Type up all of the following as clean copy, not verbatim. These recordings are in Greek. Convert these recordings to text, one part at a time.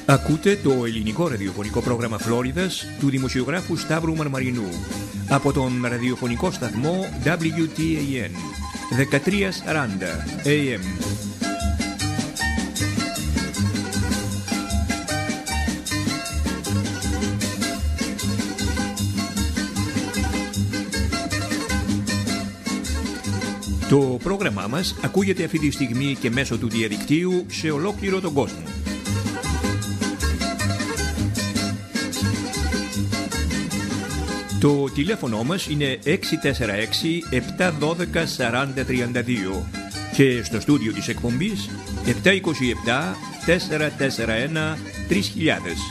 Ακούτε το ελληνικό ραδιοφωνικό πρόγραμμα Φλόριδας του δημοσιογράφου Σταύρου Μαρμαρινού από τον ραδιοφωνικό σταθμό WTAN 1340 AM. Το πρόγραμμά μας ακούγεται αυτή τη στιγμή και μέσω του διαδικτύου σε ολόκληρο τον κόσμο. Το τηλέφωνο μας είναι 646-712-4032 και στο στούντιο της εκπομπής 727-441-3000.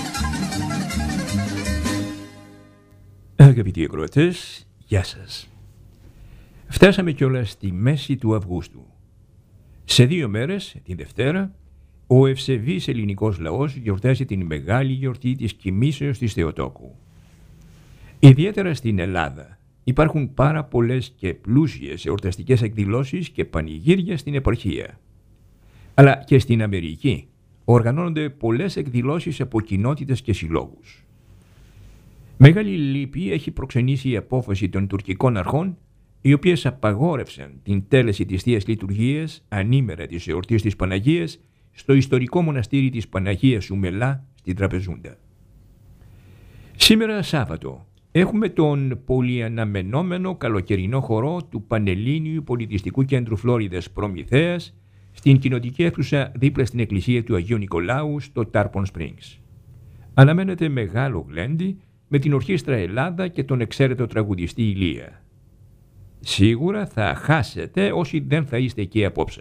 Αγαπητοί ακροατές, γεια σας. Φτάσαμε κιόλας στη μέση του Αυγούστου. Σε 2 μέρες, την Δευτέρα, ο ευσεβής ελληνικός λαός γιορτάζει την μεγάλη γιορτή της κοιμήσεως της Θεοτόκου. Ιδιαίτερα στην Ελλάδα υπάρχουν πάρα πολλές και πλούσιες εορταστικές εκδηλώσεις και πανηγύρια στην επαρχία. Αλλά και στην Αμερική οργανώνονται πολλές εκδηλώσεις από κοινότητες και συλλόγους. Μεγάλη λύπη έχει προξενήσει η απόφαση των τουρκικών αρχών, οι οποίες απαγόρευσαν την τέλεση της Θείας Λειτουργίας ανήμερα της εορτής της Παναγίας στο ιστορικό μοναστήρι της Παναγίας Ουμελά στην Τραπεζούντα. Σήμερα Σάββατο έχουμε τον πολυαναμενόμενο καλοκαιρινό χορό του Πανελλήνιου Πολιτιστικού Κέντρου Φλόριδας Προμηθέας στην κοινοτική αίθουσα δίπλα στην εκκλησία του Αγίου Νικολάου στο Tarpon Springs. Αναμένεται μεγάλο γλέντι με την Ορχήστρα Ελλάδα και τον εξαίρετο τραγουδιστή Ηλία. Σίγουρα θα χάσετε όσοι δεν θα είστε εκεί απόψε.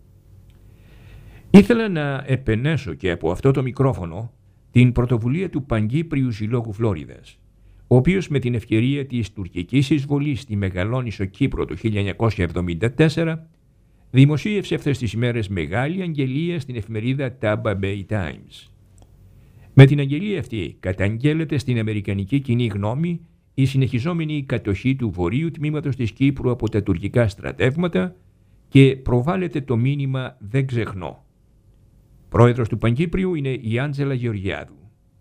Ήθελα να επενέσω και από αυτό το μικρόφωνο την πρωτοβουλία του Παγκύπριου Συλλόγου Φλόριδας, ο οποίος με την ευκαιρία της τουρκικής εισβολής στη Μεγαλόνησο Κύπρο το 1974 δημοσίευσε αυτές τις ημέρες μεγάλη αγγελία στην εφημερίδα Tampa Bay Times. Με την αγγελία αυτή καταγγέλλεται στην αμερικανική κοινή γνώμη η συνεχιζόμενη κατοχή του βορείου τμήματος της Κύπρου από τα τουρκικά στρατεύματα και προβάλλεται το μήνυμα «Δεν ξεχνώ». Πρόεδρος του Παγκύπριου είναι η Άντζελα Γεωργιάδου.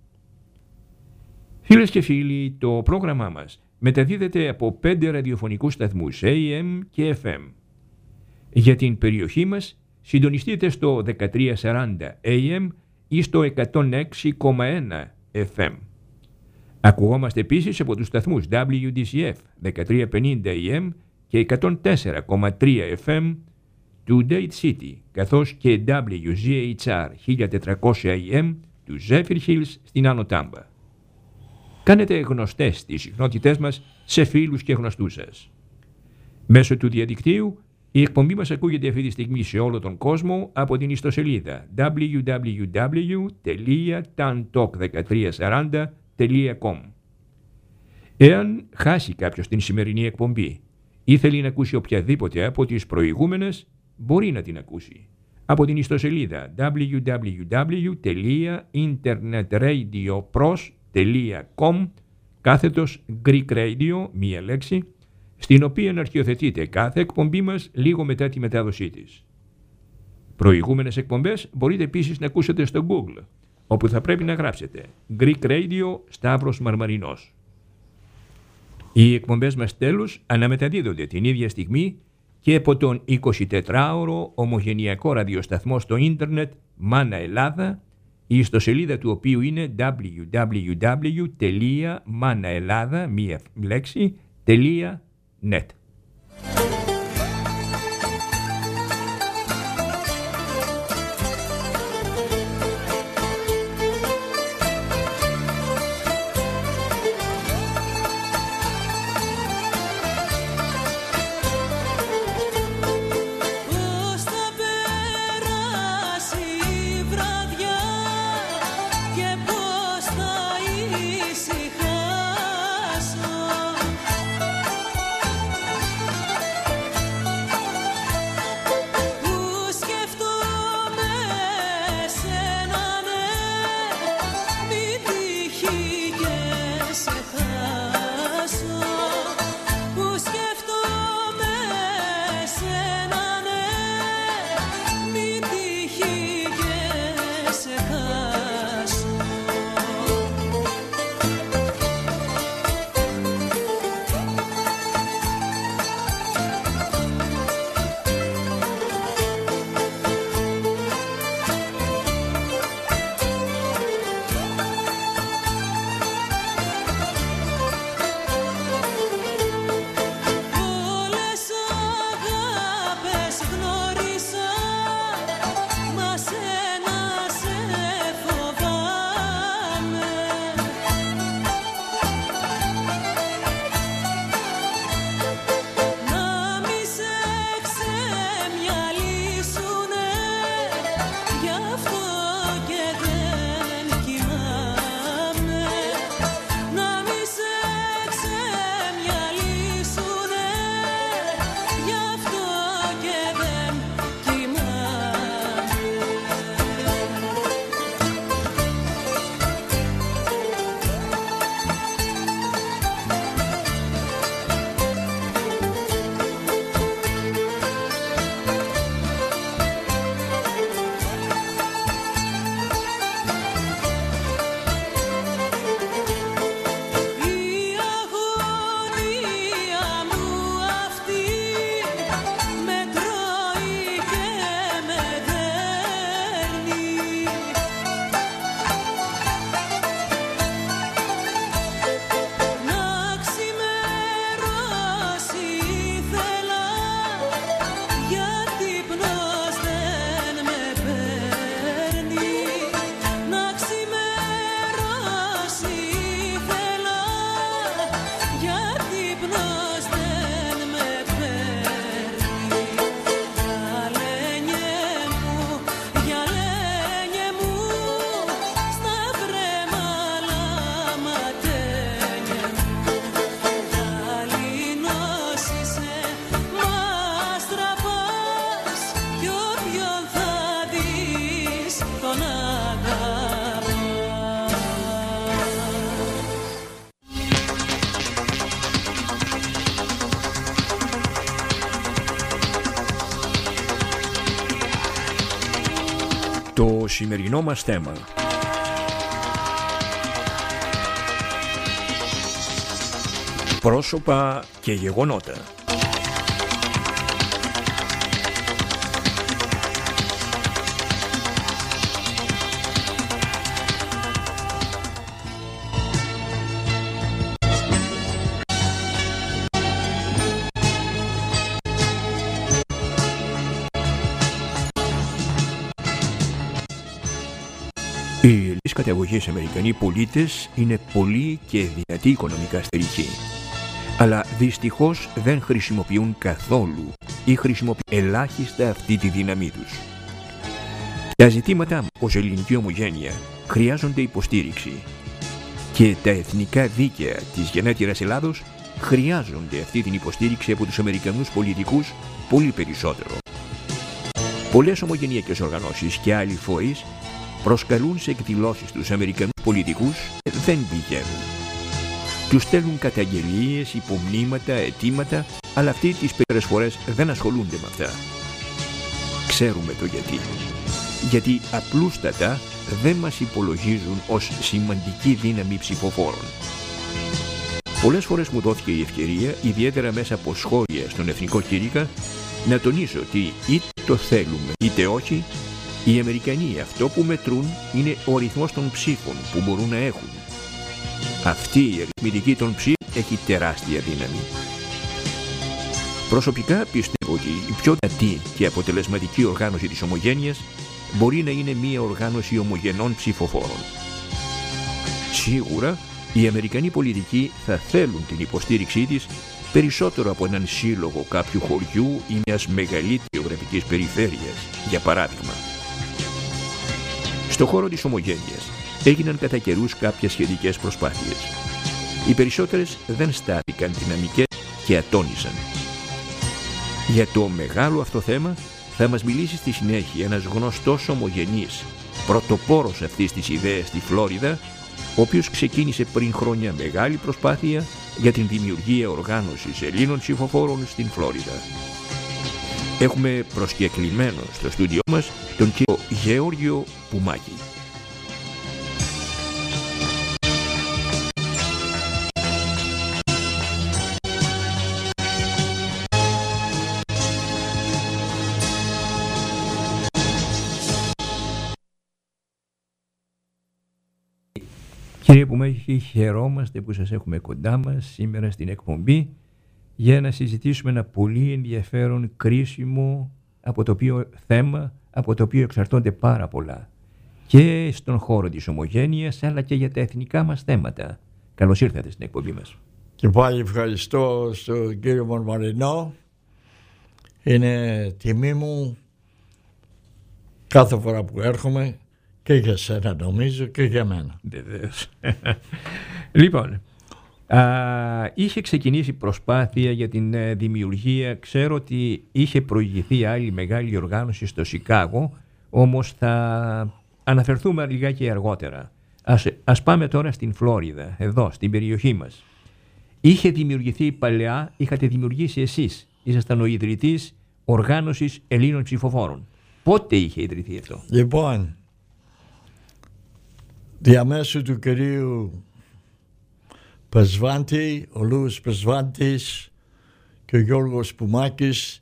Φίλες και φίλοι, το πρόγραμμά μας μεταδίδεται από 5 ραδιοφωνικούς σταθμούς AM και FM. Για την περιοχή μας συντονιστείτε στο 1340 AM ή στο 106,1 FM. Ακουγόμαστε επίσης από τους σταθμούς WDCF 1350 AM και 104,3 FM του Dade City, καθώς και WGHR 1400 AM του Zephyr Hills στην Άνω Τάμπα. Κάνετε γνωστές τις συχνότητές μας σε φίλους και γνωστούς σας. Μέσω του διαδικτύου η εκπομπή μας ακούγεται αυτή τη στιγμή σε όλο τον κόσμο από την ιστοσελίδα www.tantalk1340.com. Εάν χάσει κάποιος την σημερινή εκπομπή ή θέλει να ακούσει οποιαδήποτε από τις προηγούμενες, μπορεί να την ακούσει από την ιστοσελίδα www.internetradiopros.com /Greek Radio, μία λέξη, στην οποία αρχιοθετείται κάθε εκπομπή μας λίγο μετά τη μετάδοσή της. Προηγούμενες εκπομπές μπορείτε επίσης να ακούσετε στο Google, όπου θα πρέπει να γράψετε Greek Radio Σταύρος Μαρμαρινός. Οι εκπομπές μας τέλος αναμεταδίδονται την ίδια στιγμή και από τον 24ωρο ομογενειακό ραδιοσταθμό στο ίντερνετ Μάνα Ελλάδα, η ιστοσελίδα του οποίου είναι www.manaelada.net. Ήσυχασω Το σημερινό μας θέμα. Πρόσωπα και γεγονότα. Οι Ελλήνες καταγωγής Αμερικανοί πολίτες είναι πολύ και δυνατοί οικονομικά στελεχοί, αλλά δυστυχώς δεν χρησιμοποιούν καθόλου ή χρησιμοποιούν ελάχιστα αυτή τη δύναμή τους. Τα ζητήματα ως ελληνική ομογένεια χρειάζονται υποστήριξη και τα εθνικά δίκαια της γενέτειρας Ελλάδος χρειάζονται αυτή την υποστήριξη από τους Αμερικανούς πολιτικούς πολύ περισσότερο. Πολλές ομογενειακές οργανώσεις και άλλοι φορείς προσκαλούν σε εκδηλώσεις τους Αμερικανούς πολιτικούς, δεν πηγαίνουν. Τους στέλνουν καταγγελίες, υπομνήματα, αιτήματα, αλλά αυτοί τις περισσότερες φορές δεν ασχολούνται με αυτά. Ξέρουμε το γιατί. Γιατί απλούστατα δεν μας υπολογίζουν ως σημαντική δύναμη ψηφοφόρων. Πολλές φορές μου δόθηκε η ευκαιρία, ιδιαίτερα μέσα από σχόλια στον Εθνικό Κήρυκα, να τονίσω ότι είτε το θέλουμε είτε όχι, οι Αμερικανοί αυτό που μετρούν είναι ο αριθμός των ψήφων που μπορούν να έχουν. Αυτή η αριθμητική των ψήφων έχει τεράστια δύναμη. Προσωπικά πιστεύω ότι η πιο δυνατή και αποτελεσματική οργάνωση της ομογένειας μπορεί να είναι μια οργάνωση ομογενών ψηφοφόρων. Σίγουρα οι Αμερικανοί πολιτικοί θα θέλουν την υποστήριξή της περισσότερο από έναν σύλλογο κάποιου χωριού ή μιας μεγαλύτερης γεωγραφικής περιφέρειας, για παράδειγμα. Στο χώρο της ομογένειας έγιναν κατά καιρούς κάποιες σχετικές προσπάθειες. Οι περισσότερες δεν στάθηκαν δυναμικές και ατώνησαν. Για το μεγάλο αυτό θέμα θα μας μιλήσει στη συνέχεια ένας γνωστός ομογενής, πρωτοπόρος αυτής της ιδέας στη Φλόριδα, ο οποίος ξεκίνησε πριν χρόνια μεγάλη προσπάθεια για την δημιουργία οργάνωσης Ελλήνων ψηφοφόρων στην Φλόριδα. Έχουμε προσκεκλημένο στο στούντιό μας τον κύριο Γεώργιο Πουμάκη. Κύριε Πουμάκη, χαιρόμαστε που σας έχουμε κοντά μας σήμερα στην εκπομπή για να συζητήσουμε ένα πολύ ενδιαφέρον, κρίσιμο από το οποίο εξαρτώνται πάρα πολλά και στον χώρο της ομογένειας αλλά και για τα εθνικά μας θέματα. Καλώς ήρθατε στην εκπομπή μας. Και πάλι ευχαριστώ στον κύριο Μαρμαρινό. Είναι τιμή μου κάθε φορά που έρχομαι, και για σένα νομίζω και για μένα. Βεβαίως. Λοιπόν, είχε ξεκινήσει προσπάθεια για την δημιουργία, ξέρω ότι είχε προηγηθεί άλλη μεγάλη οργάνωση στο Σικάγο, όμως θα αναφερθούμε λιγάκι αργότερα. Ας πάμε τώρα στην Φλόριδα, εδώ στην περιοχή μας. Είχε δημιουργηθεί παλαιά, είχατε δημιουργήσει εσείς, ήσασταν ο ιδρυτής οργάνωσης Ελλήνων ψηφοφόρων. Πότε είχε ιδρυθεί αυτό? Λοιπόν, διαμέσου του κυρίου Πεσβάντη, ο Λούις Πεσβάντης και ο Γιώργος Πουμάκης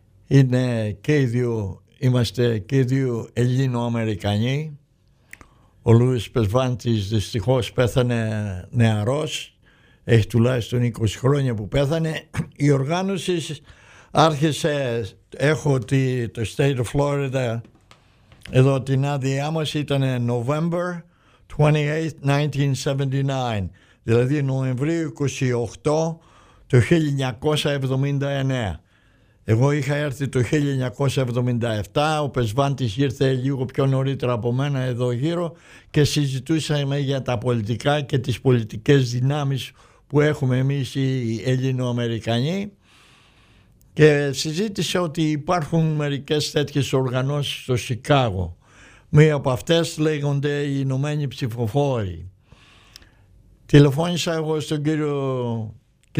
είμαστε και οι δύο Ελληνοαμερικανοί. Ο Λούις Πεσβάντης δυστυχώς πέθανε νεαρός, έχει τουλάχιστον 20 χρόνια που πέθανε. Η οργάνωση άρχισε, έχω το State of Florida, εδώ την άδειά μας, ήταν November 28, 1979, δηλαδή Νοεμβρίου 28 το 1979. Εγώ είχα έρθει το 1977, ο Πεσβάντης ήρθε λίγο πιο νωρίτερα από μένα εδώ γύρω και συζητούσαμε για τα πολιτικά και τις πολιτικές δυνάμεις που έχουμε εμείς οι Ελληνοαμερικανοί, και συζήτησε ότι υπάρχουν μερικές τέτοιες οργανώσεις στο Σικάγο. Μία από αυτές λέγονται οι Ηνωμένοι Ψηφοφόροι. Τηλεφώνησα εγώ στον κύριο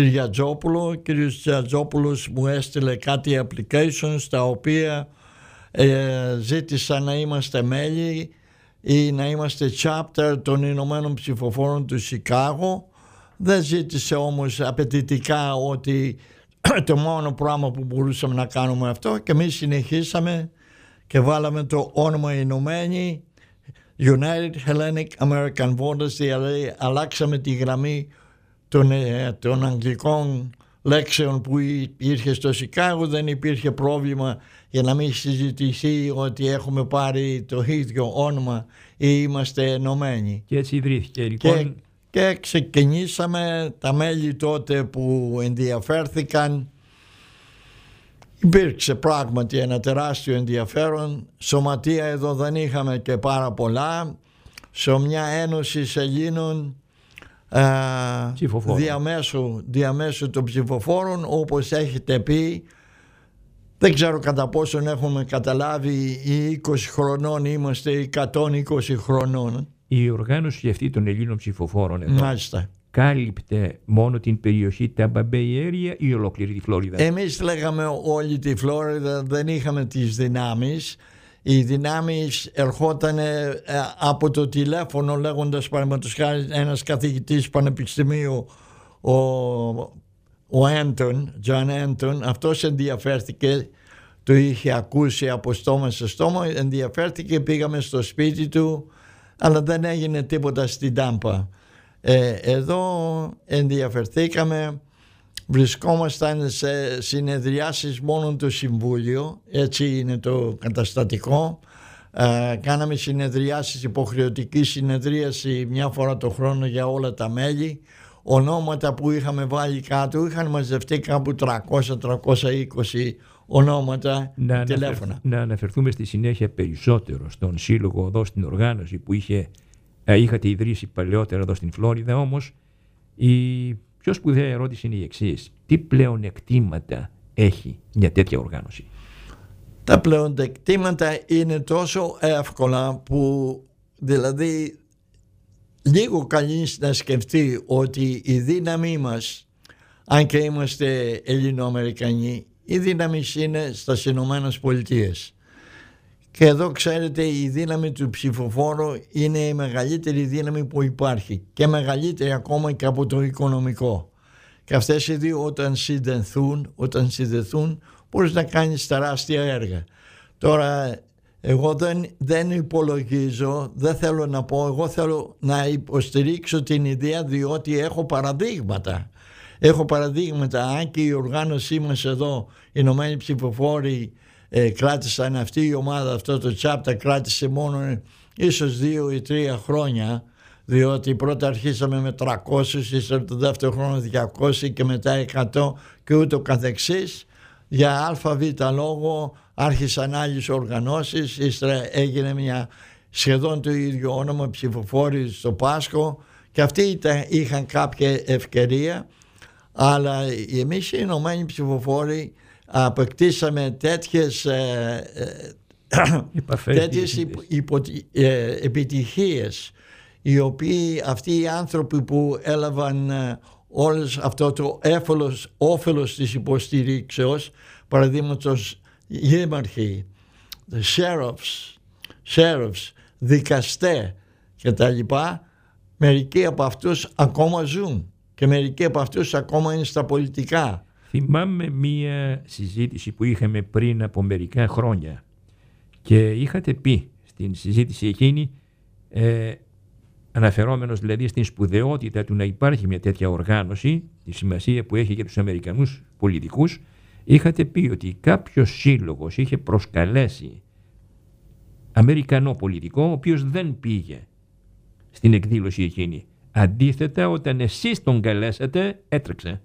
Κυριατζόπουλο. Ο κύριος Κυριατζόπουλος μου έστειλε κάτι applications τα οποία ζήτησαν να είμαστε μέλη ή να είμαστε chapter των Ηνωμένων Ψηφοφόρων του Σικάγο. Δεν ζήτησε όμως απαιτητικά ότι το μόνο πράγμα που μπορούσαμε να κάνουμε αυτό, και εμείς συνεχίσαμε και βάλαμε το όνομα Ηνωμένοι, United Hellenic American Voters, δηλαδή αλλάξαμε τη γραμμή των αγγλικών λέξεων που υπήρχε στο Σικάγο. Δεν υπήρχε πρόβλημα για να μην συζητηθεί ότι έχουμε πάρει το ίδιο όνομα ή είμαστε ενωμένοι. Και έτσι ιδρύθηκε λοιπόν. Και ξεκινήσαμε, τα μέλη τότε που ενδιαφέρθηκαν, υπήρξε πράγματι ένα τεράστιο ενδιαφέρον. Σωματεία εδώ δεν είχαμε και πάρα πολλά. Σε μια ένωση Ελλήνων διαμέσου των ψηφοφόρων, όπως έχετε πει, δεν ξέρω κατά πόσον έχουμε καταλάβει, οι 20 χρονών είμαστε, οι 120 χρονών. Η οργάνωση αυτή των Ελλήνων ψηφοφόρων εδώ Μάλιστα. κάλυπτε μόνο την περιοχή Tampa Bay Area ή ολόκληρη τη Φλόριδα? Εμείς λέγαμε όλη τη Φλόριδα, δεν είχαμε τις δυνάμεις. Οι δυνάμεις ερχόταν από το τηλέφωνο, λέγοντας παραδείγματος χάρη ένας καθηγητής πανεπιστημίου, ο Έντον, Τζον Έντον, αυτός ενδιαφέρθηκε, το είχε ακούσει από στόμα σε στόμα, ενδιαφέρθηκε, πήγαμε στο σπίτι του, αλλά δεν έγινε τίποτα στην Τάμπα. Εδώ ενδιαφερθήκαμε, βρισκόμασταν σε συνεδριάσεις μόνο το Συμβούλιο, έτσι είναι το καταστατικό. Κάναμε συνεδριάσεις, υποχρεωτική συνεδρίαση μια φορά το χρόνο για όλα τα μέλη. Ονόματα που είχαμε βάλει κάτω, είχαν μαζευτεί κάπου 300-320 ονόματα, τηλέφωνα. Να αναφερθούμε στη συνέχεια περισσότερο στον σύλλογο εδώ, στην οργάνωση που είχατε ιδρύσει παλαιότερα εδώ στην Φλόριδα. Όμως η πιο σπουδαία ερώτηση είναι η εξής: τι πλεονεκτήματα έχει μια τέτοια οργάνωση? Τα πλεονεκτήματα είναι τόσο εύκολα που δηλαδή λίγο κανείς να σκεφτεί ότι η δύναμή μας, αν και είμαστε Ελληνοαμερικανοί, η δύναμη είναι στις Ηνωμένες Πολιτείες. Και εδώ ξέρετε, η δύναμη του ψηφοφόρου είναι η μεγαλύτερη δύναμη που υπάρχει και μεγαλύτερη ακόμα και από το οικονομικό. Και αυτές οι δύο όταν συνδεθούν μπορείς να κάνεις τεράστια έργα. Τώρα εγώ δεν υπολογίζω, δεν θέλω να πω, εγώ θέλω να υποστηρίξω την ιδέα, διότι έχω παραδείγματα. Έχω παραδείγματα, αν και η οργάνωσή μας εδώ, οι Ηνωμένοι Ψηφοφόροι, κράτησαν αυτή η ομάδα, αυτό το chapter κράτησε μόνο ίσως 2 ή 3 χρόνια, διότι πρώτα αρχίσαμε με 300, ύστερα το δεύτερο χρόνο 200 και μετά 100 και ούτω καθεξής. Για ΑΒ λόγο άρχισαν άλλες οργανώσεις, ύστερα έγινε μια σχεδόν το ίδιο όνομα, ψηφοφόροι στο Πάσχο, και αυτοί είχαν κάποια ευκαιρία, αλλά εμείς οι Ηνωμένοι Ψηφοφόροι αποκτήσαμε τέτοιες επιτυχίες, οι οποίοι αυτοί οι άνθρωποι που έλαβαν όλος αυτό το όφελος της υποστηρίξεως, παραδείγματος δήμαρχοι, sheriffs, δικαστές και τα λοιπά, μερικοί από αυτούς ακόμα ζουν και μερικοί από αυτούς ακόμα είναι στα πολιτικά. Θυμάμαι μία συζήτηση που είχαμε πριν από μερικά χρόνια και είχατε πει στην συζήτηση εκείνη, αναφερόμενος δηλαδή στην σπουδαιότητα του να υπάρχει μια τέτοια οργάνωση, τη σημασία που έχει για τους Αμερικανούς πολιτικούς, είχατε πει ότι κάποιος σύλλογος είχε προσκαλέσει Αμερικανό πολιτικό, ο οποίος δεν πήγε στην εκδήλωση εκείνη. Αντίθετα, όταν εσείς τον καλέσατε, έτρεξε.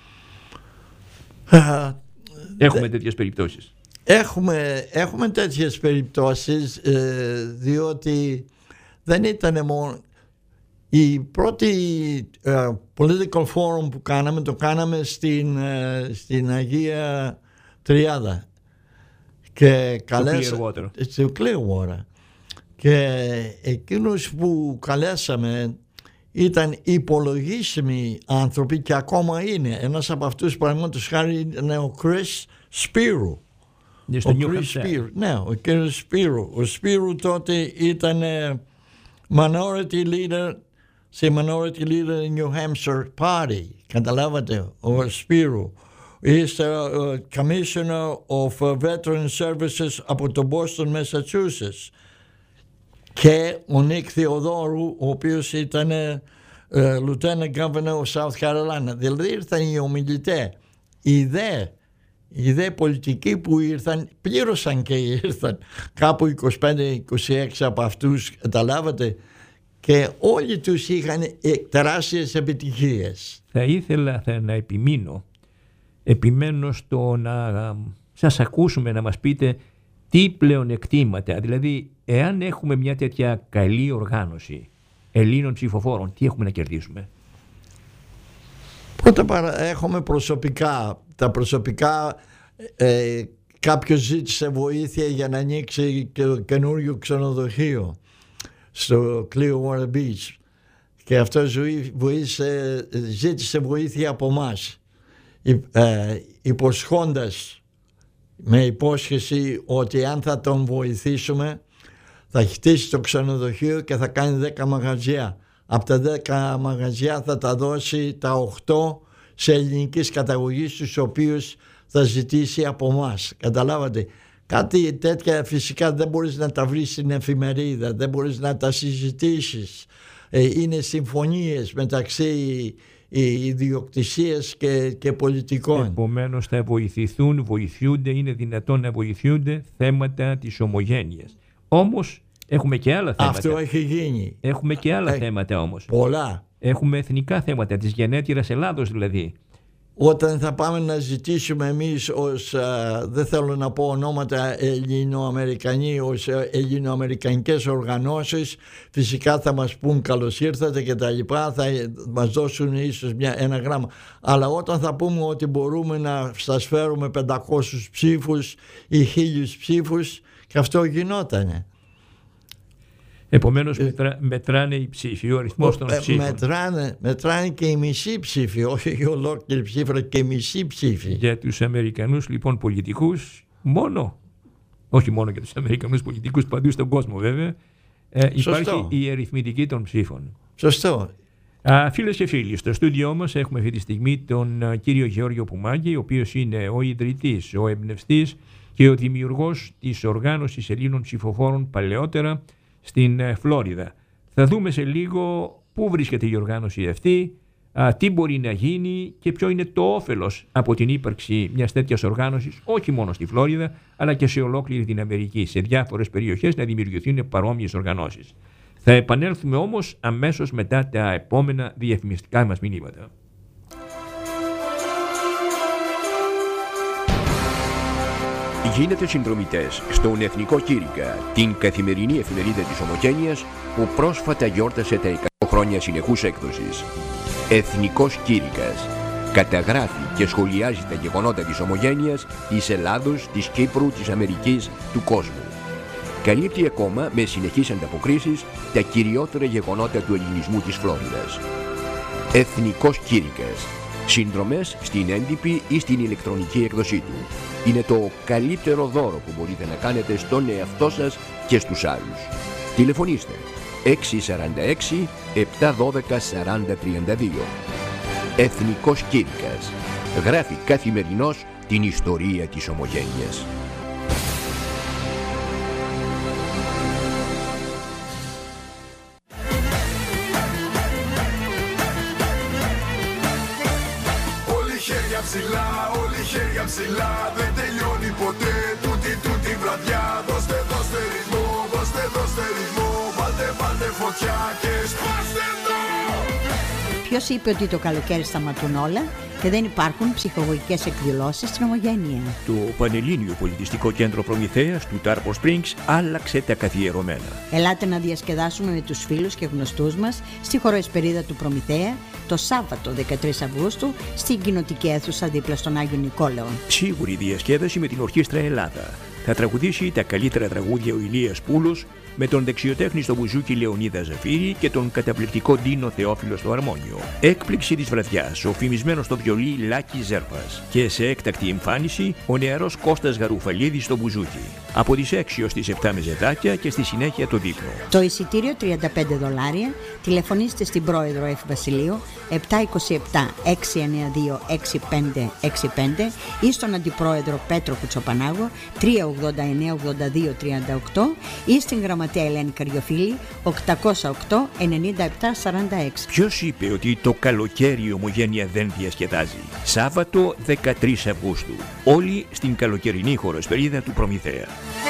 Έχουμε τέτοιες περιπτώσεις. Έχουμε τέτοιες περιπτώσεις, διότι δεν ήταν μόνο η πρώτη political forum που κάναμε, το κάναμε στην Αγία Τριάδα και στο Clearwater, και εκείνους που καλέσαμε ήταν υπολογίσιμοι άνθρωποι και ακόμα είναι. Ένας από αυτούς, παραδείγματος χάρη, είναι ο Chris Spiro. Στο New Hampshire. Ναι, ο κύριος Σπύρου. Ο Σπύρου τότε ήταν minority leader σε minority leader in New Hampshire Party. Καταλάβατε, ο Σπύρου. He's Commissioner of Veteran Services από το Boston, Massachusetts. Και ο Νίκ Θεοδόρου, ο οποίος ήταν Lieutenant Governor of South Carolina. Δηλαδή ήρθαν οι ομιλητές. Οι δε πολιτικοί που ήρθαν, πλήρωσαν και ήρθαν. Κάπου 25-26 από αυτούς, καταλάβατε. Και όλοι τους είχαν τεράστιες επιτυχίες. Θα ήθελα να επιμένω στο να σας ακούσουμε να μας πείτε τι πλεονεκτήματα, δηλαδή εάν έχουμε μια τέτοια καλή οργάνωση Ελλήνων ψηφοφόρων, τι έχουμε να κερδίσουμε? Πρώτα έχουμε προσωπικά. Τα προσωπικά, κάποιος ζήτησε βοήθεια για να ανοίξει καινούριο ξενοδοχείο στο Clearwater Beach και αυτός ζήτησε βοήθεια από μας, υποσχώντας με υπόσχεση ότι αν θα τον βοηθήσουμε θα χτίσει το ξενοδοχείο και θα κάνει 10 μαγαζιά. Από τα 10 μαγαζιά θα τα δώσει τα 8 σε ελληνικής καταγωγής, τους οποίους θα ζητήσει από μας. Καταλάβατε? Κάτι τέτοια φυσικά δεν μπορείς να τα βρεις στην εφημερίδα, δεν μπορείς να τα συζητήσεις. Είναι συμφωνίες μεταξύ ιδιοκτησίας και πολιτικών. Επομένως θα βοηθούνται, είναι δυνατόν να βοηθούνται θέματα της ομογένειας. Όμως έχουμε και άλλα θέματα. Αυτό έχει γίνει. Έχουμε και άλλα θέματα όμως. Πολλά. Έχουμε εθνικά θέματα, της γενέτειρας Ελλάδος δηλαδή. Όταν θα πάμε να ζητήσουμε εμείς ως, δεν θέλω να πω ονόματα Ελληνοαμερικανοί, ως ελληνοαμερικανικές οργανώσεις, φυσικά θα μας πούν καλώς ήρθατε και τα λοιπά, θα μας δώσουν ίσως ένα γράμμα. Αλλά όταν θα πούμε ότι μπορούμε να σας φέρουμε 500 ψήφους ή 1000 ψήφους, και αυτό γινότανε. Επομένως μετράνε οι ψήφοι, ο αριθμός των ψήφων. Μετράνε και οι μισοί ψήφοι, όχι οι ολόκληροι ψήφοι, και οι μισοί ψήφοι. Για τους Αμερικανούς λοιπόν πολιτικούς, όχι μόνο για τους Αμερικανούς πολιτικούς, παντού στον κόσμο βέβαια, υπάρχει η αριθμητική των ψήφων. Σωστό. Φίλες και φίλοι, στο στούντιό μας έχουμε αυτή τη στιγμή τον κύριο Γεώργιο Πουμάκη, ο οποίος είναι ο ιδρυτής, ο εμπνευστής και ο δημιουργός της οργάνωσης Ελλήνων ψηφοφόρων παλαιότερα στην Φλόριδα. Θα δούμε σε λίγο πού βρίσκεται η οργάνωση αυτή, τι μπορεί να γίνει και ποιο είναι το όφελος από την ύπαρξη μιας τέτοιας οργάνωσης, όχι μόνο στη Φλόριδα, αλλά και σε ολόκληρη την Αμερική, σε διάφορες περιοχές να δημιουργηθούν παρόμοιες οργανώσεις. Θα επανέλθουμε όμως αμέσως μετά τα επόμενα διαφημιστικά μας μηνύματα. Γίνετε συνδρομητές στον Εθνικό Κήρυγκα, την καθημερινή εφημερίδα της Ομογένειας που πρόσφατα γιόρτασε τα 100 χρόνια συνεχούς έκδοσης. Εθνικός Κήρυγκας καταγράφει και σχολιάζει τα γεγονότα της Ομογένειας, της Ελλάδος, της Κύπρου, της Αμερικής, του κόσμου. Καλύπτει ακόμα με συνεχείς ανταποκρίσεις τα κυριότερα γεγονότα του ελληνισμού της Φλόριδας. Εθνικός Κήρυγκας. Συνδρομές στην έντυπη ή στην ηλεκτρονική έκδοσή του. Είναι το καλύτερο δώρο που μπορείτε να κάνετε στον εαυτό σας και στους άλλους. Τηλεφωνήστε 646 712 4032. Εθνικός Κήρυγκας. Γράφει καθημερινώς την ιστορία της Ομογένειας. Όλοι χέρια ψηλά, δεν τελειώνει ποτέ τούτη βραδιά. Δώστε ρυθμό, δώστε ρυθμό. Βάλτε φωτιά και σπάστε το. Ποιος είπε ότι το καλοκαίρι σταματούν όλα και δεν υπάρχουν ψυχαγωγικές εκδηλώσεις στην Ομογένεια? Το Πανελλήνιο Πολιτιστικό Κέντρο Προμηθέας του Tarpon Springs άλλαξε τα καθιερωμένα. Ελάτε να διασκεδάσουμε με τους φίλους και γνωστούς μας στη χωροεσπερίδα του Προμηθέα το Σάββατο 13 Αυγούστου στην κοινοτική αίθουσα δίπλα στον Άγιο Νικόλαο. Σίγουρη διασκέδαση με την Ορχήστρα Ελλάδα. θα τραγουδήσει τα καλύτερα τραγούδια ο Ηλίας Πούλος με τον δεξιοτέχνη στο μπουζούκι Λεωνίδα Ζαφύρη και τον καταπληκτικό Ντίνο Θεόφιλο στο αρμόνιο. Έκπληξη της βραδιάς, ο φημισμένος στο βιολί Λάκη Ζέρπας. Και σε έκτακτη εμφάνιση, ο νεαρός Κώστας Γαρουφαλίδης στο μπουζούκι. Από τις 6 ως τις 7 με ζεδάκια και στη συνέχεια το δείπνο. Το εισιτήριο $35. Τηλεφωνήστε στην πρόεδρο Εφ. Βασιλείου 727-692-6565 ή στον αντιπρόεδρο Πέτρο Κουτσοπανάγο 389-82-38 ή στην γραμματέα Ελένη Καριοφίλη 808-97-46. Ποιος είπε ότι το καλοκαίρι η Ομογένεια δεν διασκεδάζει? Σάββατο 13 Αυγούστου. Όλοι στην καλοκαιρινή χοροσπερίδα του Προμηθέα.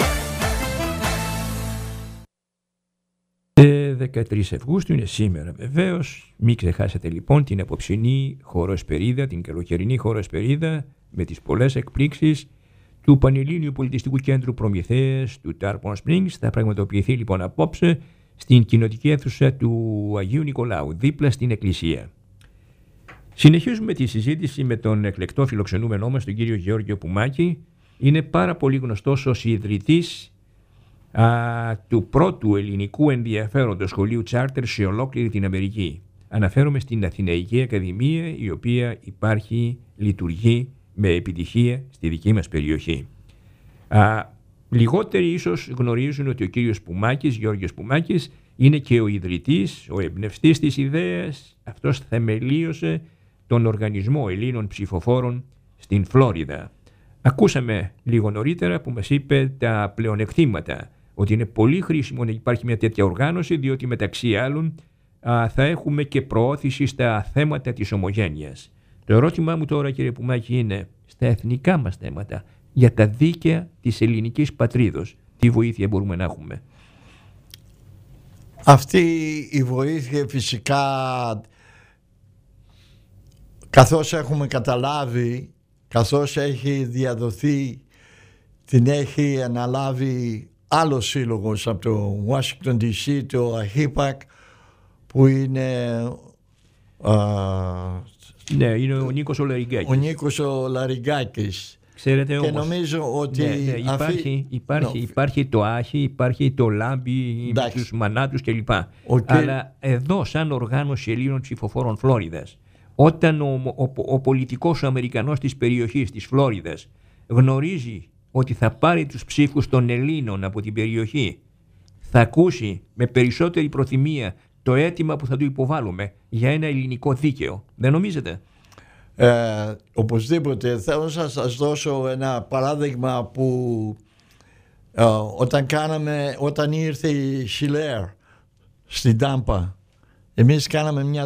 13 Αυγούστου είναι σήμερα βεβαίως. Μην ξεχάσετε λοιπόν την απόψινή χοροσπερίδα, την καλοκαιρινή χοροσπερίδα με τις πολλές εκπλήξεις του Πανελλήνιου Πολιτιστικού Κέντρου Προμηθέας του Tarpon Springs. Θα πραγματοποιηθεί λοιπόν απόψε στην κοινοτική αίθουσα του Αγίου Νικολάου, δίπλα στην εκκλησία. Συνεχίζουμε τη συζήτηση με τον εκλεκτό φιλοξενούμενό μας, τον κύριο Γεώργιο Πουμάκη. Είναι πάρα πολύ γνωστός ως ιδρυτής του πρώτου ελληνικού ενδιαφέροντος σχολείου τσάρτερ σε ολόκληρη την Αμερική. Αναφέρομαι στην Αθηναϊκή Ακαδημία, η οποία λειτουργεί με επιτυχία στη δική μας περιοχή. Λιγότεροι ίσως γνωρίζουν ότι ο κύριος Πουμάκης, Γεώργιος Πουμάκης, είναι και ο ιδρυτής, ο εμπνευστής της ιδέας. Αυτός θεμελίωσε τον Οργανισμό Ελλήνων Ψηφοφόρων στην Φλόριδα. Ακούσαμε λίγο νωρίτερα που μας είπε τα πλεονεκτήματα, ότι είναι πολύ χρήσιμο να υπάρχει μια τέτοια οργάνωση, διότι μεταξύ άλλων θα έχουμε και προώθηση στα θέματα της ομογένειας. Το ερώτημά μου τώρα, κύριε Πουμάκη, είναι στα εθνικά μας θέματα, για τα δίκαια της ελληνικής πατρίδος. Τι βοήθεια μπορούμε να έχουμε? Αυτή η βοήθεια φυσικά, καθώς έχουμε καταλάβει, καθώς έχει διαδοθεί, την έχει αναλάβει άλλος σύλλογος από το Washington DC, το AHIPAC, που είναι... Ναι, είναι ο Νίκος ο Λαριγκάκης. Ο Νίκος ο Λαριγκάκης. Ξέρετε όμως, και νομίζω ότι υπάρχει το Άχι, υπάρχει το Λάμπι, τους Μανάτους κλπ. Αλλά εδώ, σαν οργάνωση Ελλήνων Ψηφοφόρων Φλόριδας, όταν ο πολιτικός ο Αμερικανός της περιοχής της Φλόριδας γνωρίζει ότι θα πάρει τους ψήφους των Ελλήνων από την περιοχή, θα ακούσει με περισσότερη προθυμία το αίτημα που θα του υποβάλλουμε για ένα ελληνικό δίκαιο. Δεν νομίζετε? Οπωσδήποτε. Θέλω να σας δώσω ένα παράδειγμα που όταν ήρθε η Σιλέρ στην Τάμπα, εμείς κάναμε μια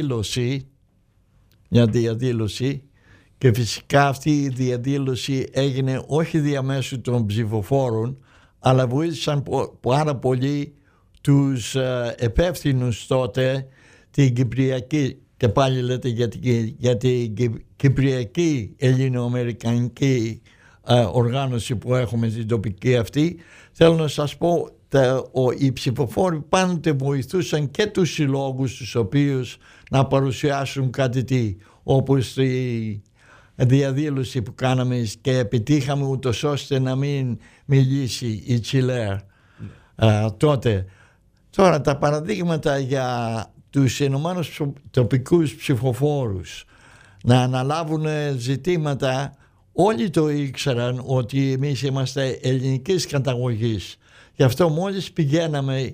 διαδήλωση και φυσικά αυτή η διαδήλωση έγινε όχι διαμέσου των ψηφοφόρων, αλλά βοήθησαν πάρα πολύ τους υπεύθυνους τότε, την Κυπριακή, και πάλι λέτε για την Κυπριακή Ελληνοαμερικανική οργάνωση που έχουμε στην τοπική αυτή. Θέλω να σας πω, οι ψηφοφόροι πάντοτε βοηθούσαν και τους συλλόγους τους οποίους να παρουσιάσουν κάτι όπως η διαδήλωση που κάναμε και επιτύχαμε ούτως ώστε να μην μιλήσει η Τσιλέρ τότε. Τώρα τα παραδείγματα για τους ενωμένους τοπικούς ψηφοφόρους να αναλάβουν ζητήματα, όλοι το ήξεραν ότι εμείς είμαστε ελληνικής καταγωγής. Γι' αυτό μόλις πηγαίναμε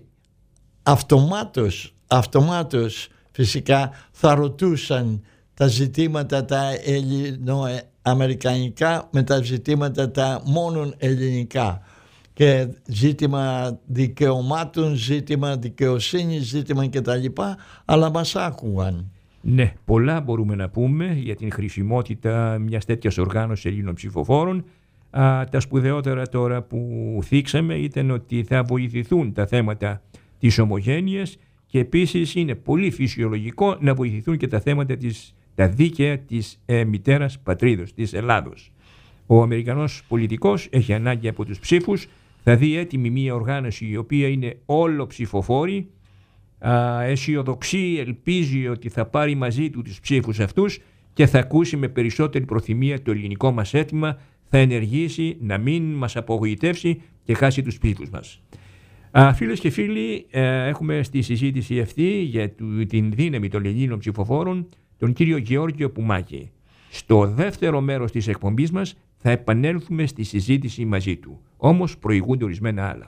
αυτομάτως φυσικά θα ρωτούσαν τα ζητήματα τα ελληνοαμερικανικά με τα ζητήματα τα μόνον ελληνικά. Και ζήτημα δικαιωμάτων, ζήτημα δικαιοσύνης, ζήτημα κτλ. Αλλά μας άκουγαν. Ναι, πολλά μπορούμε να πούμε για την χρησιμότητα μιας τέτοιας οργάνωσης Ελλήνων ψηφοφόρων. Τα σπουδαιότερα τώρα που θίξαμε ήταν ότι θα βοηθηθούν τα θέματα της ομογένειας και επίσης είναι πολύ φυσιολογικό να βοηθηθούν και τα θέματα τα δίκαια της μητέρας πατρίδος, της Ελλάδος. Ο Αμερικανός πολιτικός έχει ανάγκη από τους ψήφους. Θα δει έτοιμη μια οργάνωση η οποία είναι όλο ψηφοφόροι, αισιοδοξεί, ελπίζει ότι θα πάρει μαζί του τους ψήφους αυτούς και θα ακούσει με περισσότερη προθυμία το ελληνικό μας αίτημα, θα ενεργήσει να μην μας απογοητεύσει και χάσει τους ψήφους μας. Φίλες και φίλοι, έχουμε στη συζήτηση αυτή για την δύναμη των Ελλήνων ψηφοφόρων τον κύριο Γεώργιο Πουμάκη. Στο δεύτερο μέρος της εκπομπής μας θα επανέλθουμε στη συζήτηση μαζί του. Όμως προηγούνται ορισμένα άλλα.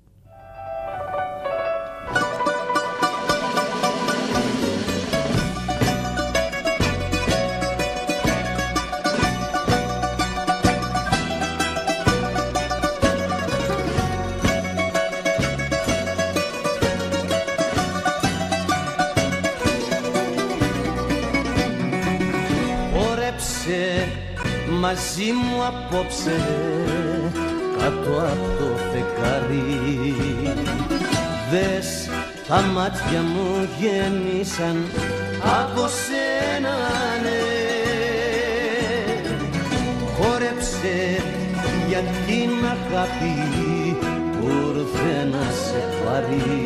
Μαζί μου απόψε κάτω από το φεκάρι, δες τα μάτια μου γέμισαν από σένα, ναι. Χόρεψε για την αγάπη που ήρθε να σε πάρει,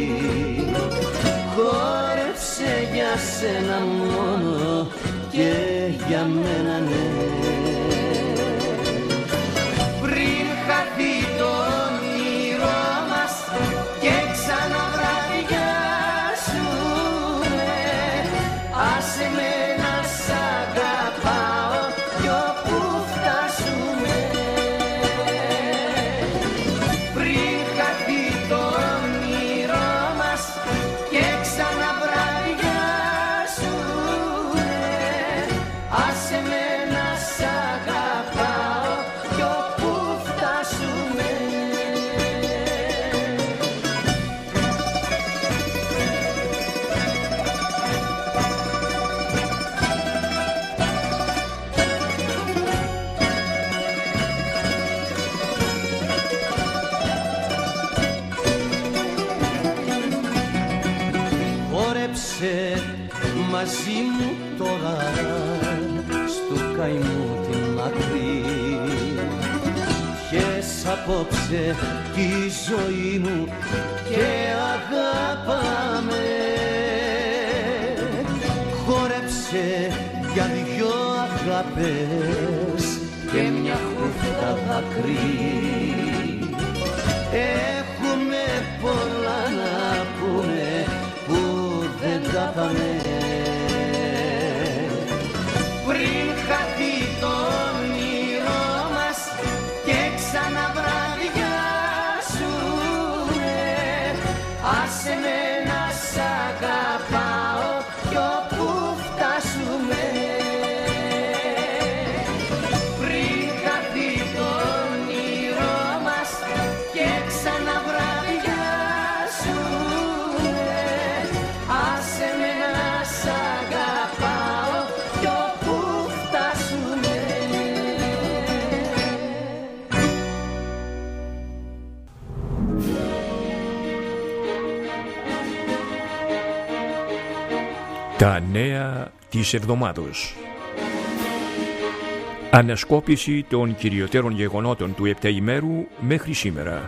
χόρεψε για σένα μόνο και για μένα, ναι. Πριν χαθεί το όνειρό μας και ξαναβραδιάσουμε, άσε με να σ' αγαπάω κι όπου φτάσουμε. Πριν χαθεί το όνειρό μας και ξαναβραδιάσουμε, άσε με να σ' αγαπάω κι όπου φτάσουμε. Χόρεψε μαζί μου τώρα στου καημού την άκρη, πιες απόψε τη ζωή μου και αγάπαμε. Χόρεψε για δυο αγάπες και μια χούφτα δάκρυ, έχουμε πολλά να πούμε που δεν τα πάμε. Πριν χαθεί το όνειρό μας και ξαναβραδιάσουμε, άσε με να σ' αγαπάω κι όπου φτάσουμε. Πριν χαθεί το όνειρό μας και ξαναβραδιάσουμε, άσε με να σ' αγαπάω κι όπου φτάσουμε. Τα νέα της εβδομάδος. Ανασκόπηση των κυριωτέρων γεγονότων του επταημέρου μέχρι σήμερα.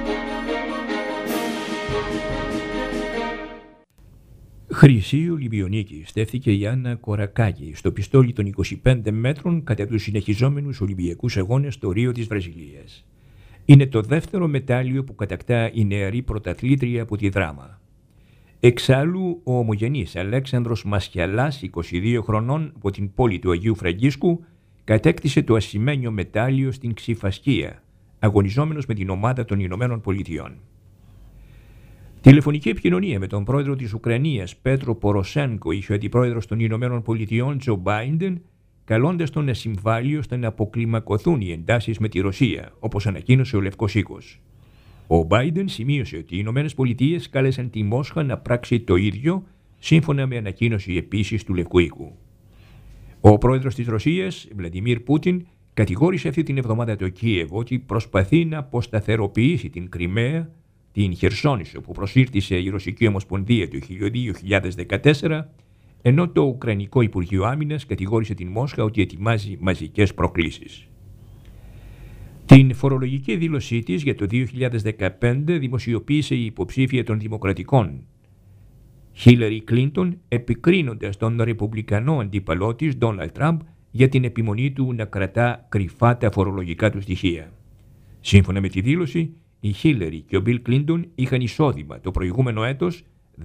Χρυσή Ολυμπιονίκη στέφθηκε η Άννα Κορακάκη στο πιστόλι των 25 μέτρων κατά τους συνεχιζόμενους Ολυμπιακούς Αγώνες στο Ρίο της Βραζιλίας. Είναι το δεύτερο μετάλλιο που κατακτά η νεαρή πρωταθλήτρια από τη δράμα. Εξάλλου, ο ομογενής Αλέξανδρος Μασιαλάς, 22 χρονών, από την πόλη του Αγίου Φραγκίσκου, κατέκτησε το ασημένιο μετάλλιο στην Ξηφασκία, αγωνιζόμενος με την ομάδα των Ηνωμένων Πολιτειών. Τηλεφωνική επικοινωνία με τον πρόεδρο της Ουκρανίας, Πέτρο Ποροσένκο, είχε ο αντιπρόεδρος των Ηνωμένων Πολιτειών, Τζο Μπάιντεν, καλώντας τον να συμβάλλει ώστε να αποκλιμακωθούν οι εντάσεις με τη Ρωσία, όπως ανακοίνωσε ο Λευκός Οίκος. Ο Μπάιντεν σημείωσε ότι οι Ηνωμένες Πολιτείες κάλεσαν τη Μόσχα να πράξει το ίδιο, σύμφωνα με ανακοίνωση επίσης του Λευκού Οίκου. Ο πρόεδρος της Ρωσίας, Βλαντιμίρ Πούτιν, κατηγόρησε αυτή την εβδομάδα το Κίεβο ότι προσπαθεί να αποσταθεροποιήσει την Κριμαία, την Χερσόνησο που προσήρτησε η Ρωσική Ομοσπονδία το 2014, ενώ το Ουκρανικό Υπουργείο Άμυνας κατηγόρησε την Μόσχα ότι ετοιμάζει μαζικές προκλήσεις. Την φορολογική δήλωσή της για το 2015 δημοσιοποίησε η υποψήφια των Δημοκρατικών, Χίλαρι Κλίντον, επικρίνοντας τον ρεπουμπλικανό αντίπαλό της, Ντόναλντ Τραμπ, για την επιμονή του να κρατά κρυφά τα φορολογικά του στοιχεία. Σύμφωνα με τη δήλωση, η Χίλαρη και ο Μπιλ Κλίντον είχαν εισόδημα το προηγούμενο έτος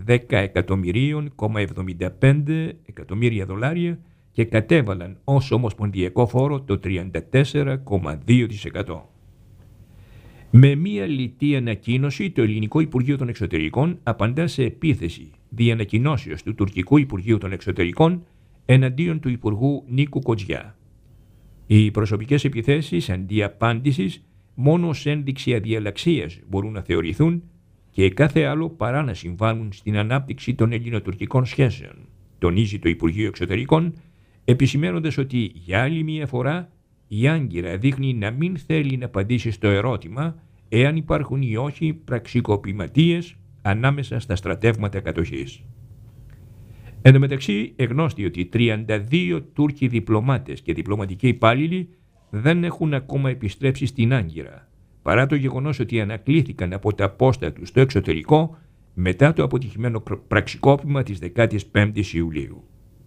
$10,75 εκατομμύρια και κατέβαλαν ως ομοσπονδιακό φόρο το 34,2%. Με μία λιτή ανακοίνωση, το Ελληνικό Υπουργείο των Εξωτερικών απαντά σε επίθεση δι' ανακοινώσεως του Τουρκικού Υπουργείου των Εξωτερικών εναντίον του Υπουργού Νίκου Κοτζιά. Οι προσωπικές επιθέσεις αντί απάντησης μόνο ως ένδειξη αδιαλλαξίας μπορούν να θεωρηθούν και κάθε άλλο παρά να συμβάλλουν στην ανάπτυξη των ελληνοτουρκικών σχέσεων, τονίζει το Υπουργείο Εξωτερικών, επισημαίνοντας ότι για άλλη μία φορά η Άγκυρα δείχνει να μην θέλει να απαντήσει στο ερώτημα εάν υπάρχουν ή όχι πραξικοπηματίες ανάμεσα στα στρατεύματα κατοχής. Εν τω μεταξύ, εγνώστη ότι 32 Τούρκοι διπλωμάτες και διπλωματικοί υπάλληλοι δεν έχουν ακόμα επιστρέψει στην Άγκυρα, παρά το γεγονός ότι ανακλήθηκαν από τα πόστα τους στο εξωτερικό μετά το αποτυχημένο πραξικόπημα της 15ης Ιουλίου.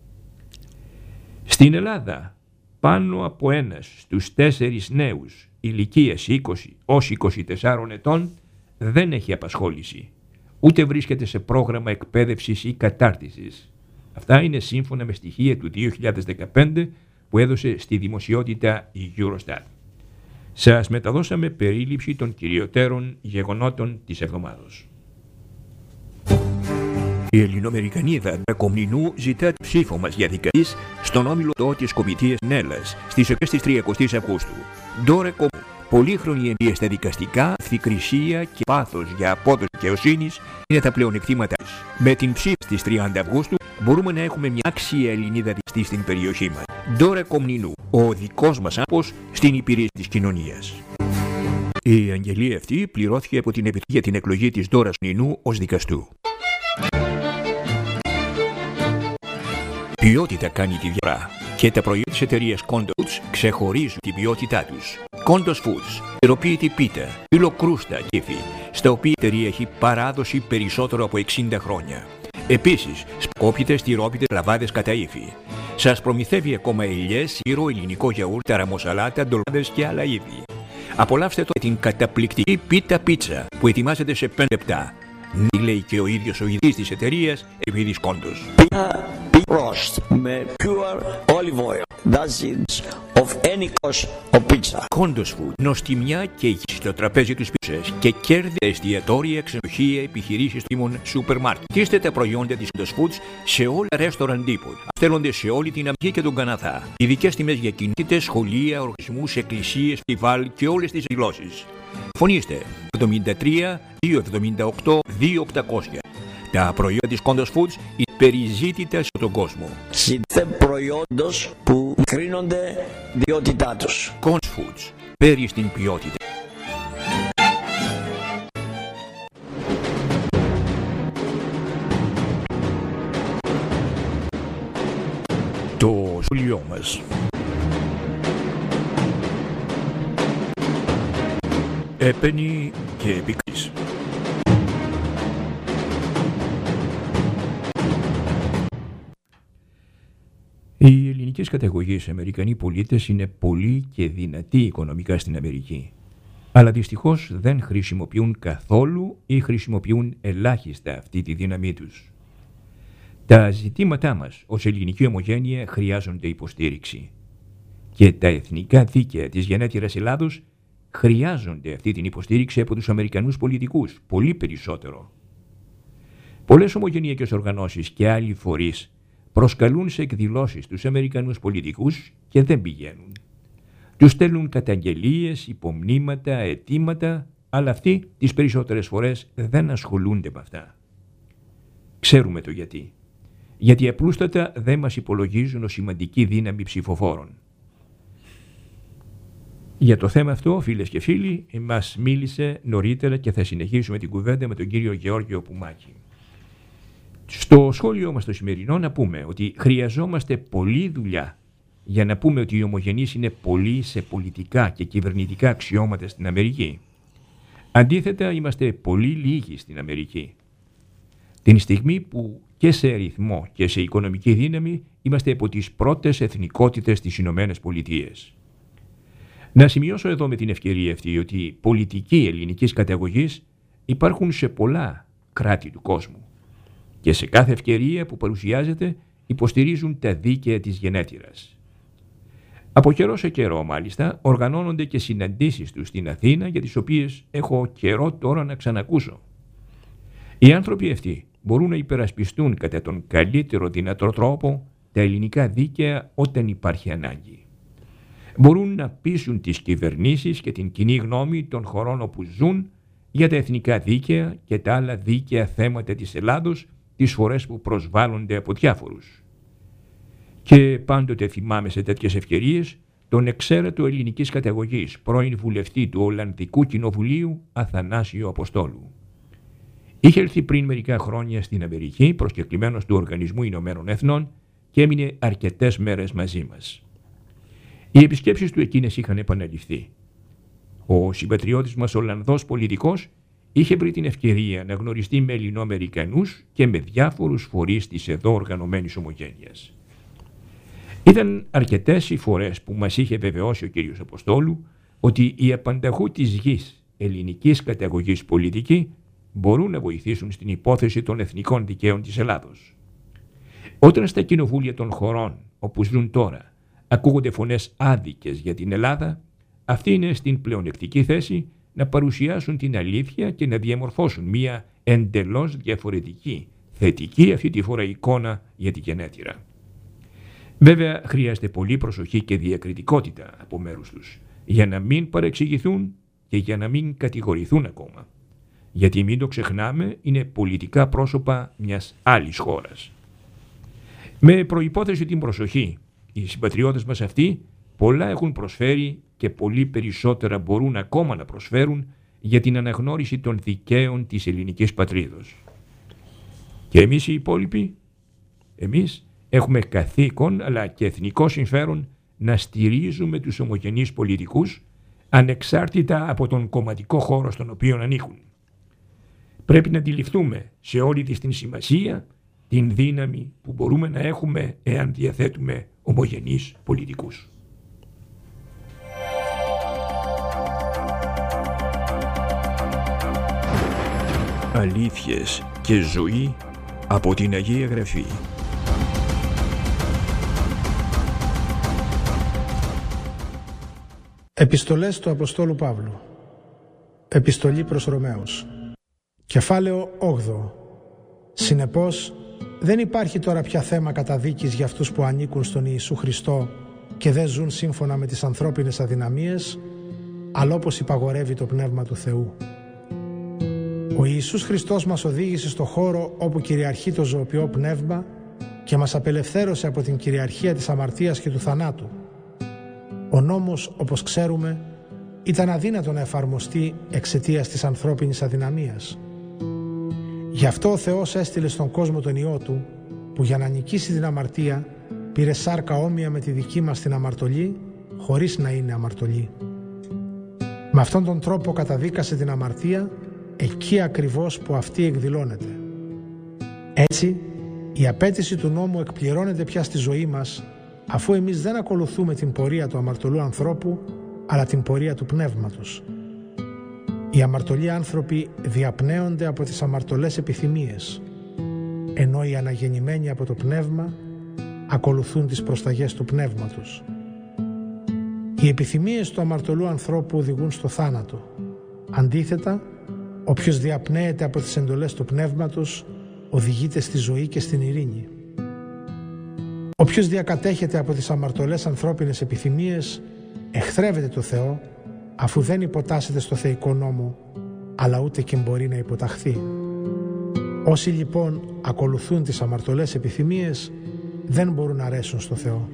Στην Ελλάδα, πάνω από ένας στους 4 νέους ηλικίας 20 ως 24 ετών δεν έχει απασχόληση, ούτε βρίσκεται σε πρόγραμμα εκπαίδευσης ή κατάρτισης. Αυτά είναι σύμφωνα με στοιχεία του 2015 που έδωσε στη δημοσιότητα η Eurostat. Σας μεταδώσαμε περίληψη των κυριωτέρων γεγονότων της εβδομάδος. Η Ελληνοαμερικανίδα Κομνηνού ζητά τη ψήφο μας για δικαστής στον όμιλο της Κομιτείας Νέλλας στις εκλογές της 30ης Αυγούστου. Ντόρε Κομνηνού, πολύχρονη εμπειρία στα δικαστικά, ευθυκρισία και πάθος για απόδοση δικαιοσύνης είναι τα πλεονεκτήματά της. Με την ψήφο στις 30 Αυγούστου μπορούμε να έχουμε μια άξια Ελληνίδα δικαστή στην περιοχή μας. Ντόρε Κομνηνού, ο δικός μας άνθρωπος στην υπηρεσία της κοινωνίας. Η αγγελία αυτή πληρώθηκε από την Επιτροπή για την εκλογή της Ντόρας Κομνηνού ως δικαστού. Ποιότητα κάνει τη διαφορά και τα προϊόντα της εταιρείας Kondos Foods ξεχωρίζουν την ποιότητά τους. Kondos Foods, ιεροποίητη πίτα, φιλοκρούστα κύφη, στα οποία η εταιρεία έχει παράδοση περισσότερο από 60 χρόνια. Επίσης, σπακόπιτες, τυρόπιτες, λαβάδες κατά ύφη. Σας προμηθεύει ακόμα ελιές, σίρο, ελληνικό γιαούρτι, ταραμοσαλάτα, ντολάδες και άλλα είδη. Απολαύστε τώρα την καταπληκτική πίτα πίτσα που ετοιμάζεται σε 5 λεπτά. Ναι, λέει και ο ίδιος ο ιδρύτης της εταιρείας, Επίδης Κόντος. Roast με pure olive oil. That's it of any cost of pizza. Kondos Food, νοστιμιά και υγεία στο τραπέζι τους πίτσες και κέρδη εστιατόρια, ξενοδοχεία, επιχειρήσεις τιμών σούπερ μάρκετ. Κοίστε τα προϊόντα της Kondos Foods σε όλα τα ρέστοραν τύπου. Στέλνονται σε όλη την Αμερική και τον Καναδά. Ειδικές τιμές για κοινότητες, σχολεία, οργανισμούς, εκκλησίες, φestival και όλες τις γλώσσες. Φωνήστε 73 278 2800. Τα προϊόντα της Kondos Foods είναι περιζήτητα στον κόσμο. Ζητήστε προϊόντος που κρίνονται ποιότητά τους. Kondos Foods, πέρι στην ποιότητα. Το σχολείο μας. Έπαινη και επικρίς. Οι ελληνικές καταγωγές Αμερικανοί πολίτες είναι πολλοί και δυνατοί οικονομικά στην Αμερική, αλλά δυστυχώς δεν χρησιμοποιούν καθόλου ή χρησιμοποιούν ελάχιστα αυτή τη δύναμή τους. Τα ζητήματά μας ως ελληνική ομογένεια χρειάζονται υποστήριξη και τα εθνικά δίκαια της γενέτειρας Ελλάδος χρειάζονται αυτή την υποστήριξη από τους Αμερικανούς πολιτικούς, πολύ περισσότερο. Πολλές ομογενειακές οργανώσεις και άλλοι φορείς προσκαλούν σε εκδηλώσεις τους Αμερικανούς πολιτικούς και δεν πηγαίνουν. Τους στέλνουν καταγγελίες, υπομνήματα, αιτήματα, αλλά αυτοί τις περισσότερες φορές δεν ασχολούνται με αυτά. Ξέρουμε το γιατί. Γιατί απλούστατα δεν μας υπολογίζουν ως σημαντική δύναμη ψηφοφόρων. Για το θέμα αυτό, φίλες και φίλοι, μας μίλησε νωρίτερα και θα συνεχίσουμε την κουβέντα με τον κύριο Γεώργιο Πουμάκη. Στο σχόλιο μας το σημερινό να πούμε ότι χρειαζόμαστε πολλή δουλειά για να πούμε ότι οι ομογενείς είναι πολλοί σε πολιτικά και κυβερνητικά αξιώματα στην Αμερική. Αντίθετα, είμαστε πολύ λίγοι στην Αμερική. Την στιγμή που και σε αριθμό και σε οικονομική δύναμη είμαστε από τις πρώτες εθνικότητες στις Ηνωμένες Πολιτείες. Να σημειώσω εδώ με την ευκαιρία αυτή ότι πολιτικοί ελληνικής καταγωγής υπάρχουν σε πολλά κράτη του κόσμου και σε κάθε ευκαιρία που παρουσιάζεται υποστηρίζουν τα δίκαια της γενέτειρας. Από καιρό σε καιρό μάλιστα οργανώνονται και συναντήσεις τους στην Αθήνα για τις οποίες έχω καιρό τώρα να ξανακούσω. Οι άνθρωποι αυτοί μπορούν να υπερασπιστούν κατά τον καλύτερο δυνατό τρόπο τα ελληνικά δίκαια όταν υπάρχει ανάγκη. Μπορούν να πείσουν τις κυβερνήσεις και την κοινή γνώμη των χωρών όπου ζουν για τα εθνικά δίκαια και τα άλλα δίκαια θέματα της Ελλάδος τις φορές που προσβάλλονται από διάφορους. Και πάντοτε θυμάμαι σε τέτοιες ευκαιρίες τον εξαίρετο ελληνικής καταγωγής πρώην βουλευτή του Ολλανδικού Κοινοβουλίου Αθανάσιο Αποστόλου. Είχε έρθει πριν μερικά χρόνια στην Αμερική προσκεκλημένος του Οργανισμού Ηνωμένων Εθνών και έμεινε αρκετές μέρες μαζί μας. Οι επισκέψεις του εκείνες είχαν επαναληφθεί. Ο συμπατριώτης μας Ολλανδός πολιτικός είχε βρει την ευκαιρία να γνωριστεί με Ελληνοαμερικανούς και με διάφορους φορείς της εδώ οργανωμένης ομογένειας. Ήταν αρκετές οι φορές που μας είχε βεβαιώσει ο κ. Αποστόλου ότι οι απανταχού της γης ελληνικής καταγωγής πολιτικοί μπορούν να βοηθήσουν στην υπόθεση των εθνικών δικαίων της Ελλάδος. Όταν στα κοινοβούλια των χωρών όπου ζουν τώρα ακούγονται φωνές άδικες για την Ελλάδα, αυτοί είναι στην πλεονεκτική θέση να παρουσιάσουν την αλήθεια και να διαμορφώσουν μια εντελώς διαφορετική, θετική αυτή τη φορά εικόνα για τη γενέτειρα. Βέβαια χρειάζεται πολύ προσοχή και διακριτικότητα από μέρους τους για να μην παρεξηγηθούν και για να μην κατηγορηθούν ακόμα. Γιατί μην το ξεχνάμε, είναι πολιτικά πρόσωπα μιας άλλης χώρας. Με προϋπόθεση την προσοχή, οι συμπατριώτες μας αυτοί πολλά έχουν προσφέρει και πολύ περισσότερα μπορούν ακόμα να προσφέρουν για την αναγνώριση των δικαίων της ελληνικής πατρίδος. Και εμείς οι υπόλοιποι, εμείς έχουμε καθήκον αλλά και εθνικό συμφέρον να στηρίζουμε τους ομογενείς πολιτικούς ανεξάρτητα από τον κομματικό χώρο στον οποίο ανήκουν. Πρέπει να αντιληφθούμε σε όλη της την σημασία την δύναμη που μπορούμε να έχουμε εάν διαθέτουμε ομογενείς πολιτικούς. Αλήθειες και ζωή από την Αγία Γραφή. Επιστολές του Αποστόλου Παύλου. Επιστολή προς Ρωμαίους. Κεφάλαιο 8. Συνεπώς, δεν υπάρχει τώρα πια θέμα καταδίκης για αυτούς που ανήκουν στον Ιησού Χριστό και δεν ζουν σύμφωνα με τις ανθρώπινες αδυναμίες, αλλά όπως υπαγορεύει το Πνεύμα του Θεού. Ο Ιησούς Χριστός μας οδήγησε στο χώρο όπου κυριαρχεί το ζωοποιό πνεύμα και μας απελευθέρωσε από την κυριαρχία της αμαρτίας και του θανάτου. Ο νόμος, όπως ξέρουμε, ήταν αδύνατο να εφαρμοστεί εξαιτίας της ανθρώπινης αδυναμίας. Γι' αυτό ο Θεός έστειλε στον κόσμο τον Υιό Του, που για να νικήσει την αμαρτία πήρε σάρκα όμοια με τη δική μας την αμαρτωλή, χωρίς να είναι αμαρτωλή. Με αυτόν τον τρόπο καταδίκασε την αμαρτία εκεί ακριβώς που αυτή εκδηλώνεται. Έτσι, η απέτηση του νόμου εκπληρώνεται πια στη ζωή μας, αφού εμείς δεν ακολουθούμε την πορεία του αμαρτωλού ανθρώπου, αλλά την πορεία του πνεύματος. Οι αμαρτωλοί άνθρωποι διαπνέονται από τις αμαρτωλές επιθυμίες, ενώ οι αναγεννημένοι από το πνεύμα ακολουθούν τις προσταγές του πνεύματος. Οι επιθυμίες του αμαρτωλού ανθρώπου οδηγούν στο θάνατο. Αντίθετα, όποιος διαπνέεται από τις εντολές του πνεύματος οδηγείται στη ζωή και στην ειρήνη. Όποιος διακατέχεται από τις αμαρτωλές ανθρώπινες επιθυμίες εχθρεύεται το Θεό, αφού δεν υποτάσσεται στο θεϊκό νόμο, αλλά ούτε και μπορεί να υποταχθεί. Όσοι λοιπόν ακολουθούν τις αμαρτωλές επιθυμίες δεν μπορούν να αρέσουν στο Θεό.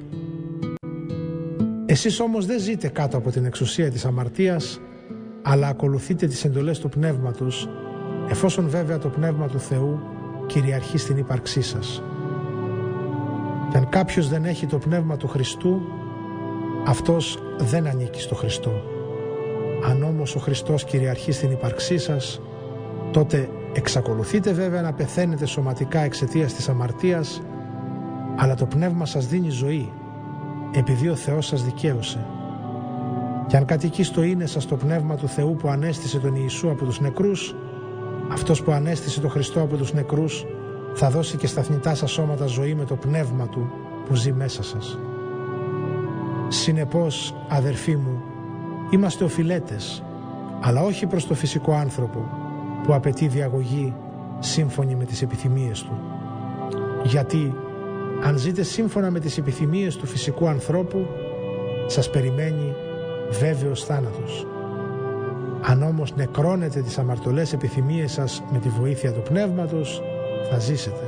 Εσείς όμως δεν ζείτε κάτω από την εξουσία της αμαρτίας, αλλά ακολουθείτε τις εντολές του Πνεύματος, εφόσον βέβαια το Πνεύμα του Θεού κυριαρχεί στην ύπαρξή σας. Και αν κάποιος δεν έχει το Πνεύμα του Χριστού, αυτός δεν ανήκει στο Χριστό. Αν όμως ο Χριστός κυριαρχεί στην ύπαρξή σας, τότε Εξακολουθείτε βέβαια να πεθαίνετε σωματικά εξαιτίας της αμαρτίας, αλλά το πνεύμα σας δίνει ζωή, επειδή ο Θεός σας δικαίωσε. Και αν κατοικεί στο είναι σας το πνεύμα του Θεού που ανέστησε τον Ιησού από τους νεκρούς, αυτός που ανέστησε τον Χριστό από τους νεκρούς θα δώσει και στα θνητά σας σώματα ζωή με το πνεύμα του που ζει μέσα σας. Συνεπώς, αδερφοί μου, είμαστε οφειλέτες, αλλά όχι προς το φυσικό άνθρωπο που απαιτεί διαγωγή σύμφωνη με τις επιθυμίες του. Γιατί αν ζείτε σύμφωνα με τις επιθυμίες του φυσικού ανθρώπου, σας περιμένει βέβαιος θάνατος. Αν όμως νεκρώνετε τις αμαρτωλές επιθυμίες σας με τη βοήθεια του Πνεύματος, θα ζήσετε.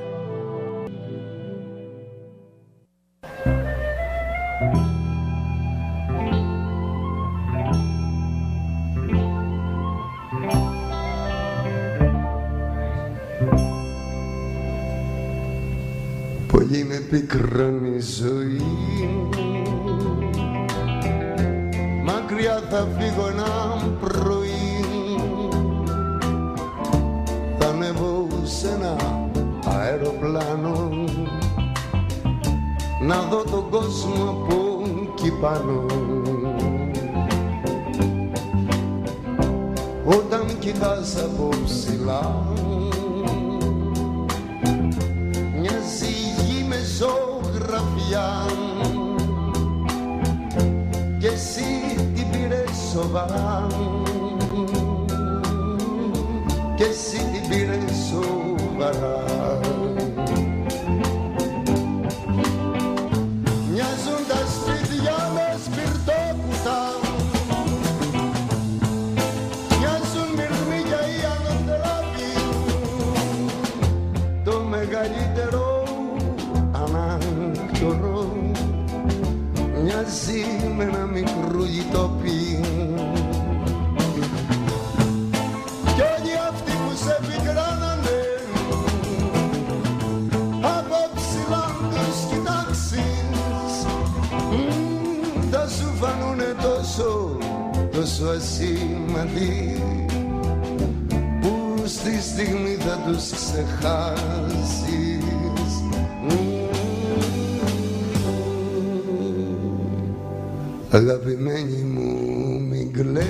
Πολύ με πικρώνει η ζωή, μακριά θα φύγω ένα πρωί, θα ανέβω σε ένα αεροπλάνο να δω τον κόσμο από εκεί πάνω. Όταν κοιτάς από ψηλά μοιάζει η γη με ζωγραφιά και εσύ την πήρες σοβαρά, και εσύ την πήρες σοβαρά. Μοιάζουν τα σπίτια με σπιρτόκουτα, μοιάζουν μυρμήγκια οι ανατράποι, το μεγαλύτερο ανάκτορο μοιάζει με ένα μικρό γητόπι. Κι όλοι αυτοί που σε πικράνανε από ψηλά τους κοιτάξεις, θα σου φανούνε τόσο ασήμαντοι που στη στιγμή θα τους ξεχάσεις. Αγαπημένη μου μην κλαις,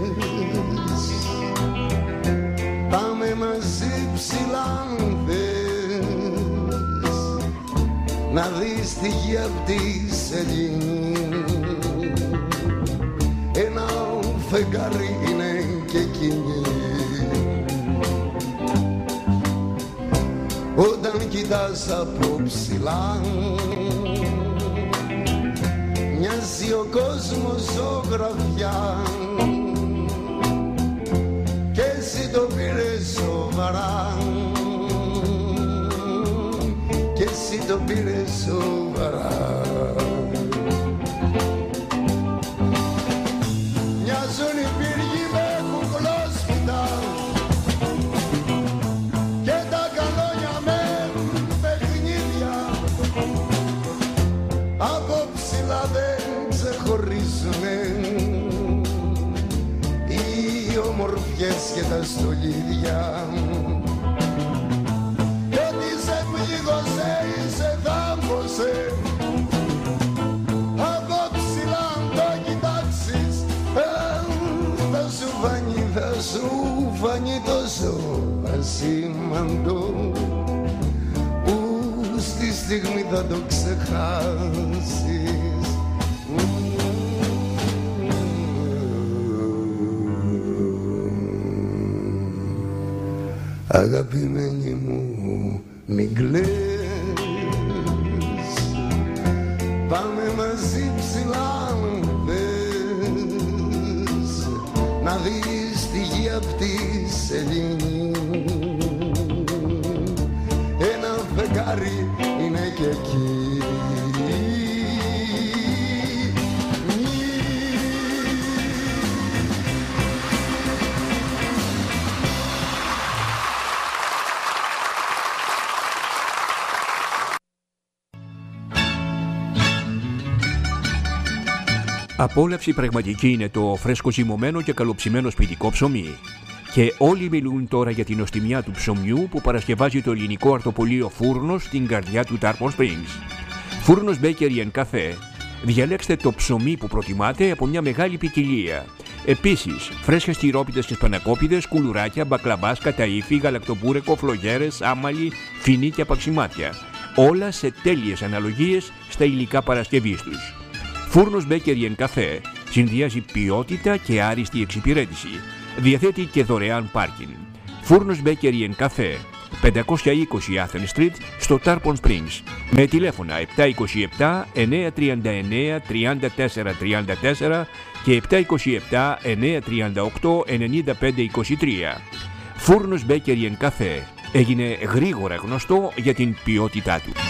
πάμε μαζί ψηλά αν θες, να δεις τη γη απ' τη σελήνη, ένα φεγγάρι είναι και εκείνη. Όταν κοιτάς από ψηλά μοιάζει ο κόσμος ζωγραφιά και εσύ το πήρες σοβαρά, και εσύ το πήρες σοβαρά. Μοιάζουν οι πύργοι με κουκλόσπιτα και τα καλόνια με παιχνίδια, από ψηλά δεν ξεχωρίζουνε οι ομορφιές και τα στολίδια. Κι ό,τι σε πλήγωσε ή σε θάμπωσε, από ψηλά αν το κοιτάξεις, θα σου φανεί τόσο ασήμαντο που στη στιγμή θα το ξεχάσεις. Αγαπημένη μου μην κλαις, πάμε μαζί ψηλά αν θες, να δεις τη γη απ' τη σελήνη, ένα φεγγάρι είναι και εκεί. Απόλαυση πραγματική είναι το φρέσκο ζυμωμένο και καλοψημένο σπιτικό ψωμί. Και όλοι μιλούν τώρα για την νοστιμιά του ψωμιού που παρασκευάζει το ελληνικό αρτοπολείο Φούρνος στην καρδιά του Tarpon Springs. Φούρνος Bakery and Cafe. Διαλέξτε το ψωμί που προτιμάτε από μια μεγάλη ποικιλία. Επίσης, φρέσκες τυρόπιτες και σπανακόπιτες, κουλουράκια, μπακλαβάς, καταΐφι, γαλακτοπούρεκο, φλογέρες, άμαλι, φινί και απαξιμάτια. Όλα σε τέλειες αναλογίες στα υλικά παρασκευής τους. Φούρνος Bakery and Cafe συνδυάζει ποιότητα και άριστη εξυπηρέτηση. Διαθέτει και δωρεάν πάρκινγκ. Φούρνος Bakery and Cafe, 520 Athens Street στο Tarpon Springs, με τηλέφωνα 727 939 34 34 και 727 938 95 23. Φούρνος Bakery and Cafe έγινε γρήγορα γνωστό για την ποιότητά του.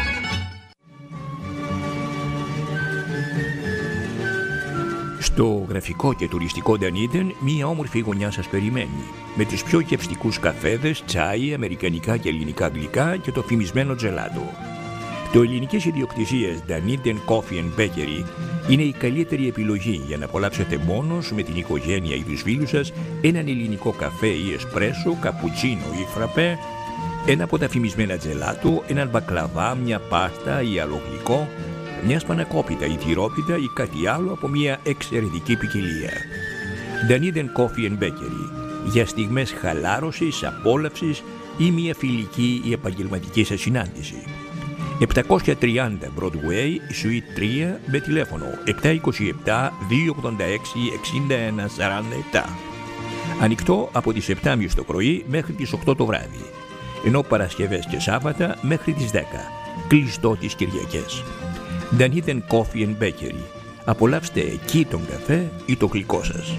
Στο γραφικό και τουριστικό Dunedin, μία όμορφη γωνιά σας περιμένει, με τους πιο γευστικούς καφέδες, τσάι, αμερικανικά και ελληνικά γλυκά και το φημισμένο τζελάτο. Το ελληνικής ιδιοκτησίας Dunedin Coffee and Bakery είναι η καλύτερη επιλογή για να απολαύσετε μόνος με την οικογένεια ή τους φίλους σας έναν ελληνικό καφέ ή εσπρέσο, καπουτσίνο ή φραπέ, ένα από τα φημισμένα τζελάτο, έναν μπακλαβά, μια πάστα ή άλλο γλυκό, μια σπανακόπιτα ή τυρόπιτα ή κάτι άλλο από μια εξαιρετική ποικιλία. Dunedin Coffee and Bakery, για στιγμές χαλάρωσης, απόλαυσης ή μια φιλική ή επαγγελματική σας συνάντηση. 730 Broadway, Suite 3, με τηλέφωνο 727 286 61 47. Ανοιχτό από τις 7.30 το πρωί μέχρι τις 8 το βράδυ, ενώ Παρασκευές και Σάββατα μέχρι τις 10, κλειστό τις Κυριακές. Dunedin Coffee and Bakery. Απολαύστε εκεί τον καφέ ή το γλυκό σας.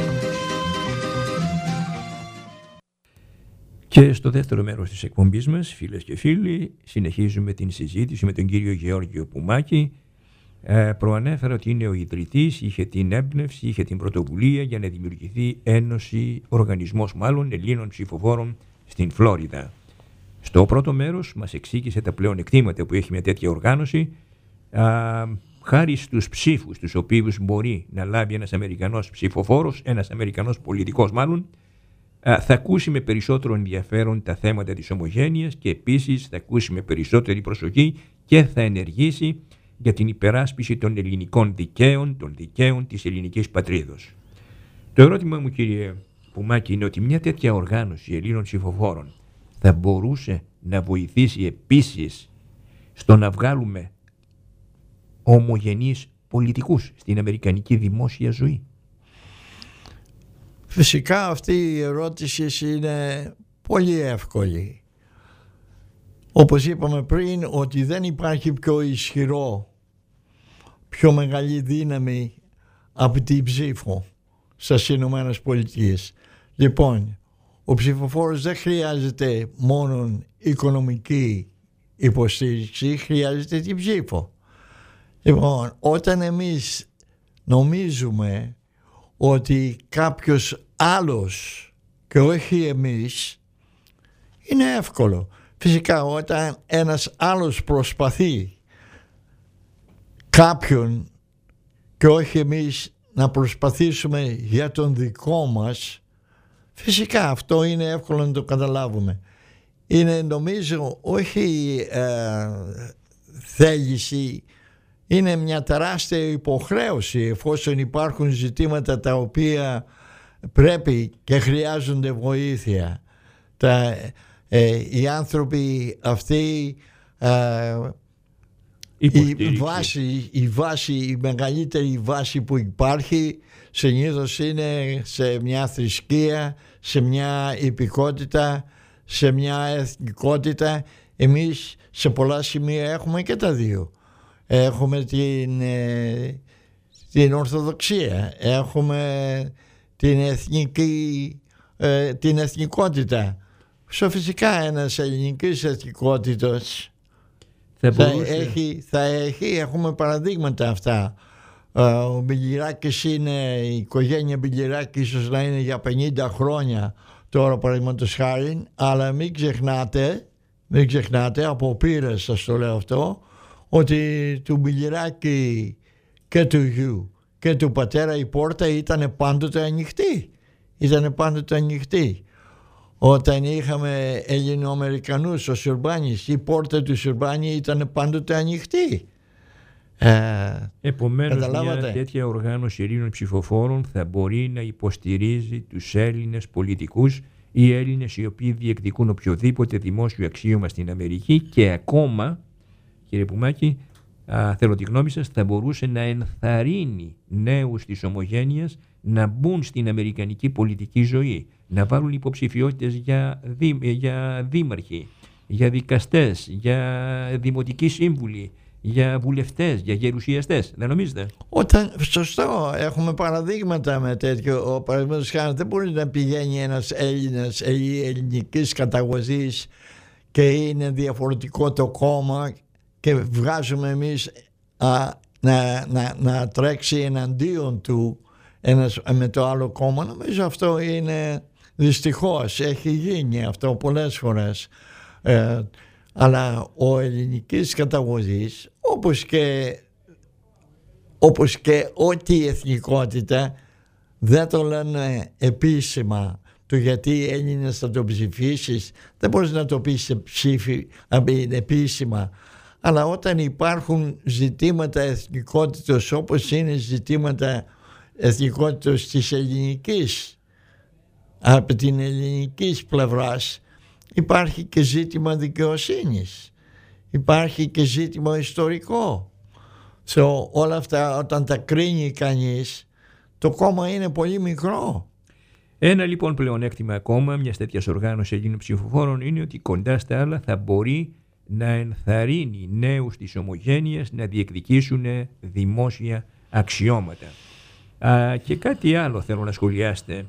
Και στο δεύτερο μέρος της εκπομπής μας, φίλες και φίλοι, συνεχίζουμε την συζήτηση με τον κύριο Γεώργιο Πουμάκη. Προανέφερα ότι είναι ο ιδρυτής, είχε την έμπνευση, είχε την πρωτοβουλία για να δημιουργηθεί οργανισμός Ελλήνων ψηφοφόρων στην Φλόριδα. Στο πρώτο μέρος μας εξήγησε τα πλεονεκτήματα που έχει μια τέτοια οργάνωση, χάρη στους ψήφους τους οποίους μπορεί να λάβει ένας Αμερικανός ψηφοφόρος, ένας Αμερικανός πολιτικός μάλλον. Θα ακούσει με περισσότερο ενδιαφέρον τα θέματα της ομογένειας και επίσης θα ακούσει με περισσότερη προσοχή και θα ενεργήσει για την υπεράσπιση των ελληνικών δικαίων, των δικαίων της ελληνικής πατρίδος. Το ερώτημα μου, κύριε Πουμάκη, είναι ότι μια τέτοια οργάνωση Ελλήνων ψηφοφόρων θα μπορούσε να βοηθήσει επίσης στο να βγάλουμε ομογενείς πολιτικούς στην αμερικανική δημόσια ζωή. Φυσικά αυτή η ερώτηση είναι πολύ εύκολη. Όπως είπαμε πριν, ότι δεν υπάρχει πιο ισχυρό, πιο μεγάλη δύναμη από την ψήφο στις Ηνωμένες Πολιτείες. Λοιπόν, ο ψηφοφόρος δεν χρειάζεται μόνο οικονομική υποστήριξη, χρειάζεται την ψήφο. Λοιπόν, όταν εμείς νομίζουμε ότι κάποιος άλλος και όχι εμείς, είναι εύκολο. Φυσικά όταν ένας άλλος προσπαθεί κάποιον και όχι εμείς να προσπαθήσουμε για τον δικό μας, φυσικά αυτό είναι εύκολο να το καταλάβουμε. Είναι, νομίζω, όχι θέληση, είναι μια τεράστια υποχρέωση, εφόσον υπάρχουν ζητήματα τα οποία πρέπει και χρειάζονται βοήθεια. Οι άνθρωποι αυτοί, η μεγαλύτερη βάση που υπάρχει συνήθως είναι σε μια θρησκεία, σε μια υπηκότητα, σε μια εθνικότητα. Εμείς σε πολλά σημεία έχουμε και τα δύο. Έχουμε την Ορθοδοξία, έχουμε την εθνικότητα. Φυσικά ένας ελληνικής εθνικότητας θα έχει, έχουμε παραδείγματα αυτά. Ο Μπιλιράκης η οικογένεια Μπιλιράκη ίσως να είναι για 50 χρόνια τώρα, παραδείγματος χάρη, αλλά μην ξεχνάτε, από πείρες σας το λέω αυτό, ότι του Μπιλιράκη και του γιου και του πατέρα η πόρτα ήταν πάντοτε ανοιχτή. ήταν πάντοτε ανοιχτή. Όταν είχαμε Ελληνοαμερικανούς, ο Σουρμπάνης, η πόρτα του Σουρμπάνη ήταν πάντοτε ανοιχτή. Επομένως, μια τέτοια οργάνωση Ελλήνων ψηφοφόρων θα μπορεί να υποστηρίζει τους Έλληνες πολιτικούς ή Έλληνες οι οποίοι διεκδικούν οποιοδήποτε δημόσιο αξίωμα στην Αμερική, και ακόμα, κύριε Πουμάκη, θέλω τη γνώμη σας, θα μπορούσε να ενθαρρύνει νέους της ομογένειας να μπουν στην αμερικανική πολιτική ζωή, να βάλουν υποψηφιότητες για δήμαρχοι, για δικαστές, για δημοτικοί σύμβουλοι, για βουλευτές, για γερουσιαστές. Δεν νομίζετε? Σωστό, έχουμε παραδείγματα με τέτοιο. Παραδείγματος χάρη, δεν μπορεί να πηγαίνει ένας Έλληνας ή ελληνικής καταγωγής και είναι διαφορετικό το κόμμα και βγάζουμε εμείς να τρέξει εναντίον του ένας με το άλλο κόμμα. Νομίζω αυτό είναι, δυστυχώς έχει γίνει αυτό πολλές φορές. Αλλά ο ελληνικής καταγωγής, όπως και ό,τι εθνικότητα, δεν το λένε επίσημα. Το γιατί οι Έλληνες θα το ψηφίσεις, δεν μπορείς να το πεις επίσημα. Αλλά όταν υπάρχουν ζητήματα εθνικότητας, όπως είναι ζητήματα εθνικότητας της ελληνικής, από την ελληνικής πλευράς, υπάρχει και ζήτημα δικαιοσύνης, υπάρχει και ζήτημα ιστορικό. Όλα αυτά όταν τα κρίνει κανείς, το κόμμα είναι πολύ μικρό. Ένα λοιπόν πλεονέκτημα ακόμα μιας τέτοιας οργάνωσης Ελλήνων ψηφοφόρων είναι ότι κοντά στα άλλα θα μπορεί να ενθαρρύνει νέους της ομογένειας να διεκδικήσουν δημόσια αξιώματα. Και κάτι άλλο θέλω να σχολιάσετε.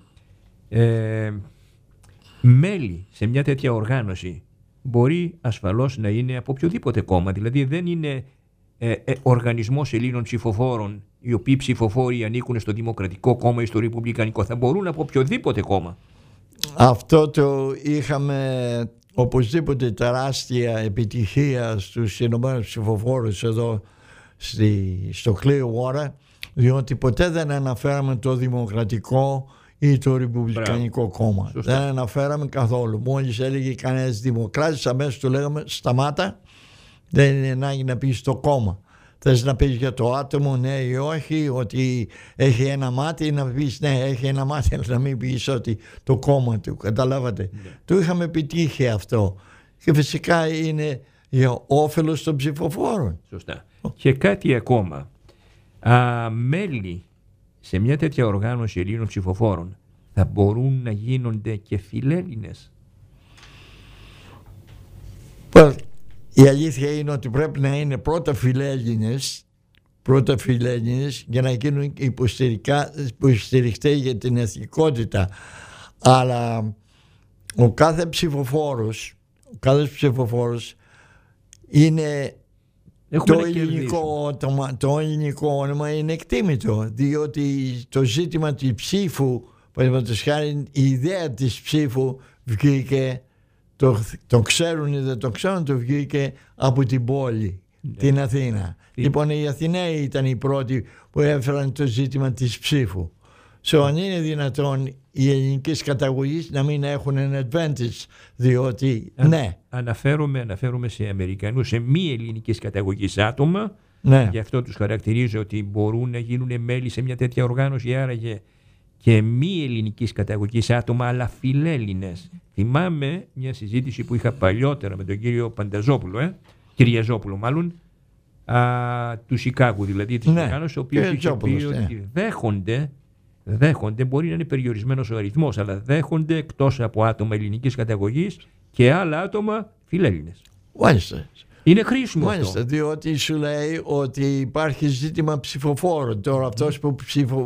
Μέλη σε μια τέτοια οργάνωση μπορεί ασφαλώς να είναι από οποιοδήποτε κόμμα, δηλαδή δεν είναι οργανισμός Ελλήνων ψηφοφόρων οι οποίοι ψηφοφόροι ανήκουν στο Δημοκρατικό Κόμμα ή στο Ρεπουμπλικανικό, θα μπορούν από οποιοδήποτε κόμμα. Αυτό το είχαμε οπωσδήποτε τεράστια επιτυχία στους Ηνωμένους ψηφοφόρους εδώ στο Clearwater, διότι ποτέ δεν αναφέραμε το Δημοκρατικό ή το Ρεπουμπλικανικό κόμμα. Σωστά. Δεν αναφέραμε καθόλου. Μόλις έλεγε κανένας δημοκράτης, αμέσως του λέγαμε σταμάτα, δεν είναι ανάγκη να πεις το κόμμα. Θες να πεις για το άτομο, ναι ή όχι, ότι έχει ένα μάτι, να πεις ναι, έχει ένα μάτι, αλλά να μην πεις ότι το κόμμα του. Καταλάβατε. Το είχαμε επιτύχει αυτό. Και φυσικά είναι για όφελος των ψηφοφόρων. Σωστά. Και κάτι ακόμα. Μέλη σε μια τέτοια οργάνωση Ελλήνων ψηφοφόρων θα μπορούν να γίνονται και φιλέλληνες. Η αλήθεια είναι ότι πρέπει να είναι πρώτα φιλέλληνες για να γίνουν υποστηρικτές για την εθνικότητα. Αλλά ο κάθε ψηφοφόρος είναι το ελληνικό όνομα είναι εκτίμητο, διότι το ζήτημα της ψήφου, παραδείγματος χάρη, η ιδέα της ψήφου βγήκε, το ξέρουν ή δεν το ξέρουν, το βγήκε από την πόλη, την Αθήνα. Λοιπόν, οι Αθηναίοι ήταν οι πρώτοι που έφεραν το ζήτημα της ψήφου. Αν είναι δυνατόν οι ελληνικές καταγωγές να μην έχουν ένα advantage, διότι αναφέρομαι σε Αμερικανούς, σε μη ελληνικής καταγωγής άτομα, γι' αυτό τους χαρακτηρίζω ότι μπορούν να γίνουν μέλη σε μια τέτοια οργάνωση, άραγε και μη ελληνικής καταγωγής άτομα, αλλά φιλέλληνες. Θυμάμαι μια συζήτηση που είχα παλιότερα με τον κύριο Πανταζόπουλο, Κυριαζόπουλο μάλλον, του Σικάγου, δηλαδή της οργάνωσης, ο οποίος είχε πει ότι δέχονται, μπορεί να είναι περιορισμένος ο αριθμός, αλλά δέχονται εκτός από άτομα ελληνικής καταγωγής και άλλα άτομα φιλέλληνες. Μάλιστα. Είναι χρήσιμο αυτό. Διότι σου λέει ότι υπάρχει ζήτημα ψηφοφόρων. Τώρα αυτός που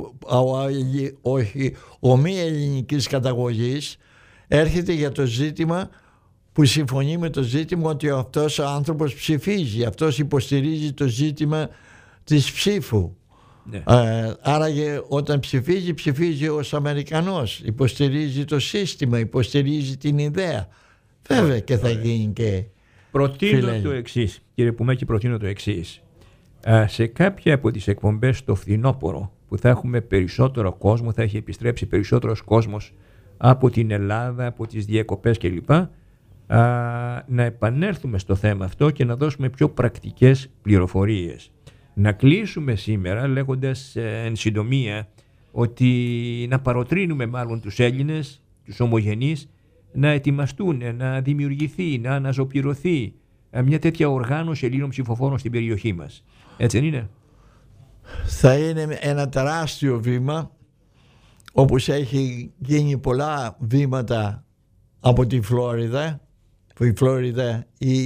ο μη ελληνικής καταγωγής έρχεται για το ζήτημα που συμφωνεί με το ζήτημα ότι αυτός ο άνθρωπος ψηφίζει. Αυτός υποστηρίζει το ζήτημα της ψήφου. Ναι. Άραγε όταν ψηφίζει ως Αμερικανός, υποστηρίζει το σύστημα, υποστηρίζει την ιδέα. Βέβαια και θα γίνει και προτείνω το εξής, κύριε Πουμάκη, σε κάποια από τις εκπομπές το φθινόπωρο που θα έχουμε περισσότερο κόσμο, θα έχει επιστρέψει περισσότερος κόσμος από την Ελλάδα, από τις διακοπές κλπ. Να επανέλθουμε στο θέμα αυτό και να δώσουμε πιο πρακτικές πληροφορίες. Να κλείσουμε σήμερα λέγοντας εν συντομία ότι να παροτρύνουμε μάλλον τους Έλληνες, τους ομογενείς, να ετοιμαστούν, να δημιουργηθεί, να αναζωπηρωθεί μια τέτοια οργάνωση Ελλήνων ψηφοφόρων στην περιοχή μας. Έτσι δεν είναι? Θα είναι ένα τεράστιο βήμα, όπως έχει γίνει πολλά βήματα από τη Φλόριδα. Η Φλόριδα,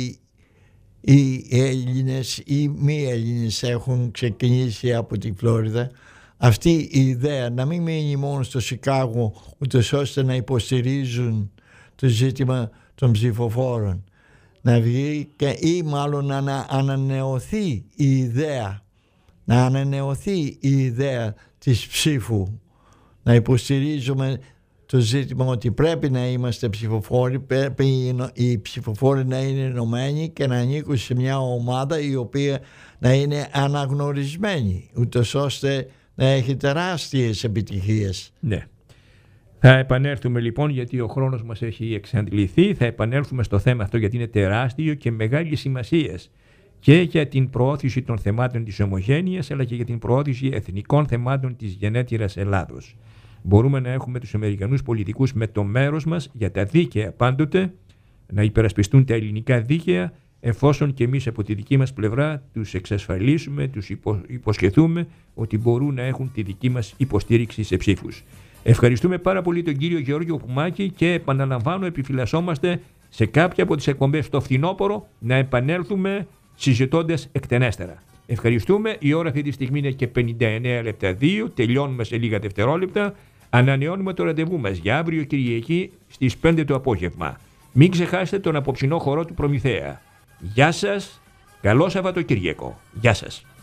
οι Έλληνες ή μη Έλληνες έχουν ξεκινήσει από τη Φλόριδα. Αυτή η ιδέα να μην μείνει μόνο στο Σικάγο, ούτως ώστε να υποστηρίζουν το ζήτημα των ψηφοφόρων, να βγει ή μάλλον να ανανεωθεί η ιδέα, να ανανεωθεί η ιδέα της ψήφου, να υποστηρίζουμε το ζήτημα ότι πρέπει να είμαστε ψηφοφόροι, πρέπει οι ψηφοφόροι να είναι ενωμένοι και να ανήκουν σε μια ομάδα η οποία να είναι αναγνωρισμένη, ούτως ώστε να έχει τεράστιες επιτυχίες. Ναι. Θα επανέλθουμε λοιπόν, γιατί ο χρόνος μας έχει εξαντληθεί, θα επανέλθουμε στο θέμα αυτό γιατί είναι τεράστιο και μεγάλη σημασία και για την προώθηση των θεμάτων της ομογένειας, αλλά και για την προώθηση εθνικών θεμάτων της γενέτειρας Ελλάδος. Μπορούμε να έχουμε τους Αμερικανούς πολιτικούς με το μέρος μας για τα δίκαια πάντοτε, να υπερασπιστούν τα ελληνικά δίκαια, εφόσον και εμείς από τη δική μας πλευρά τους εξασφαλίσουμε, τους υποσχεθούμε ότι μπορούν να έχουν τη δική μας υποστήριξη σε ψήφους. Ευχαριστούμε πάρα πολύ τον κύριο Γεώργιο Πουμάκη και επαναλαμβάνω, επιφυλασσόμαστε σε κάποια από τις εκπομπές στο φθινόπωρο να επανέλθουμε συζητώντας εκτενέστερα. Ευχαριστούμε. Η ώρα αυτή τη στιγμή είναι και 59 λεπτά 2. Τελειώνουμε σε λίγα δευτερόλεπτα. Ανανεώνουμε το ραντεβού μας για αύριο Κυριακή στις 5 το απόγευμα. Μην ξεχάσετε τον απόψινό χορό του Προμηθέα. Γεια σας. Καλό Σαββατοκύριακο. Γεια σας.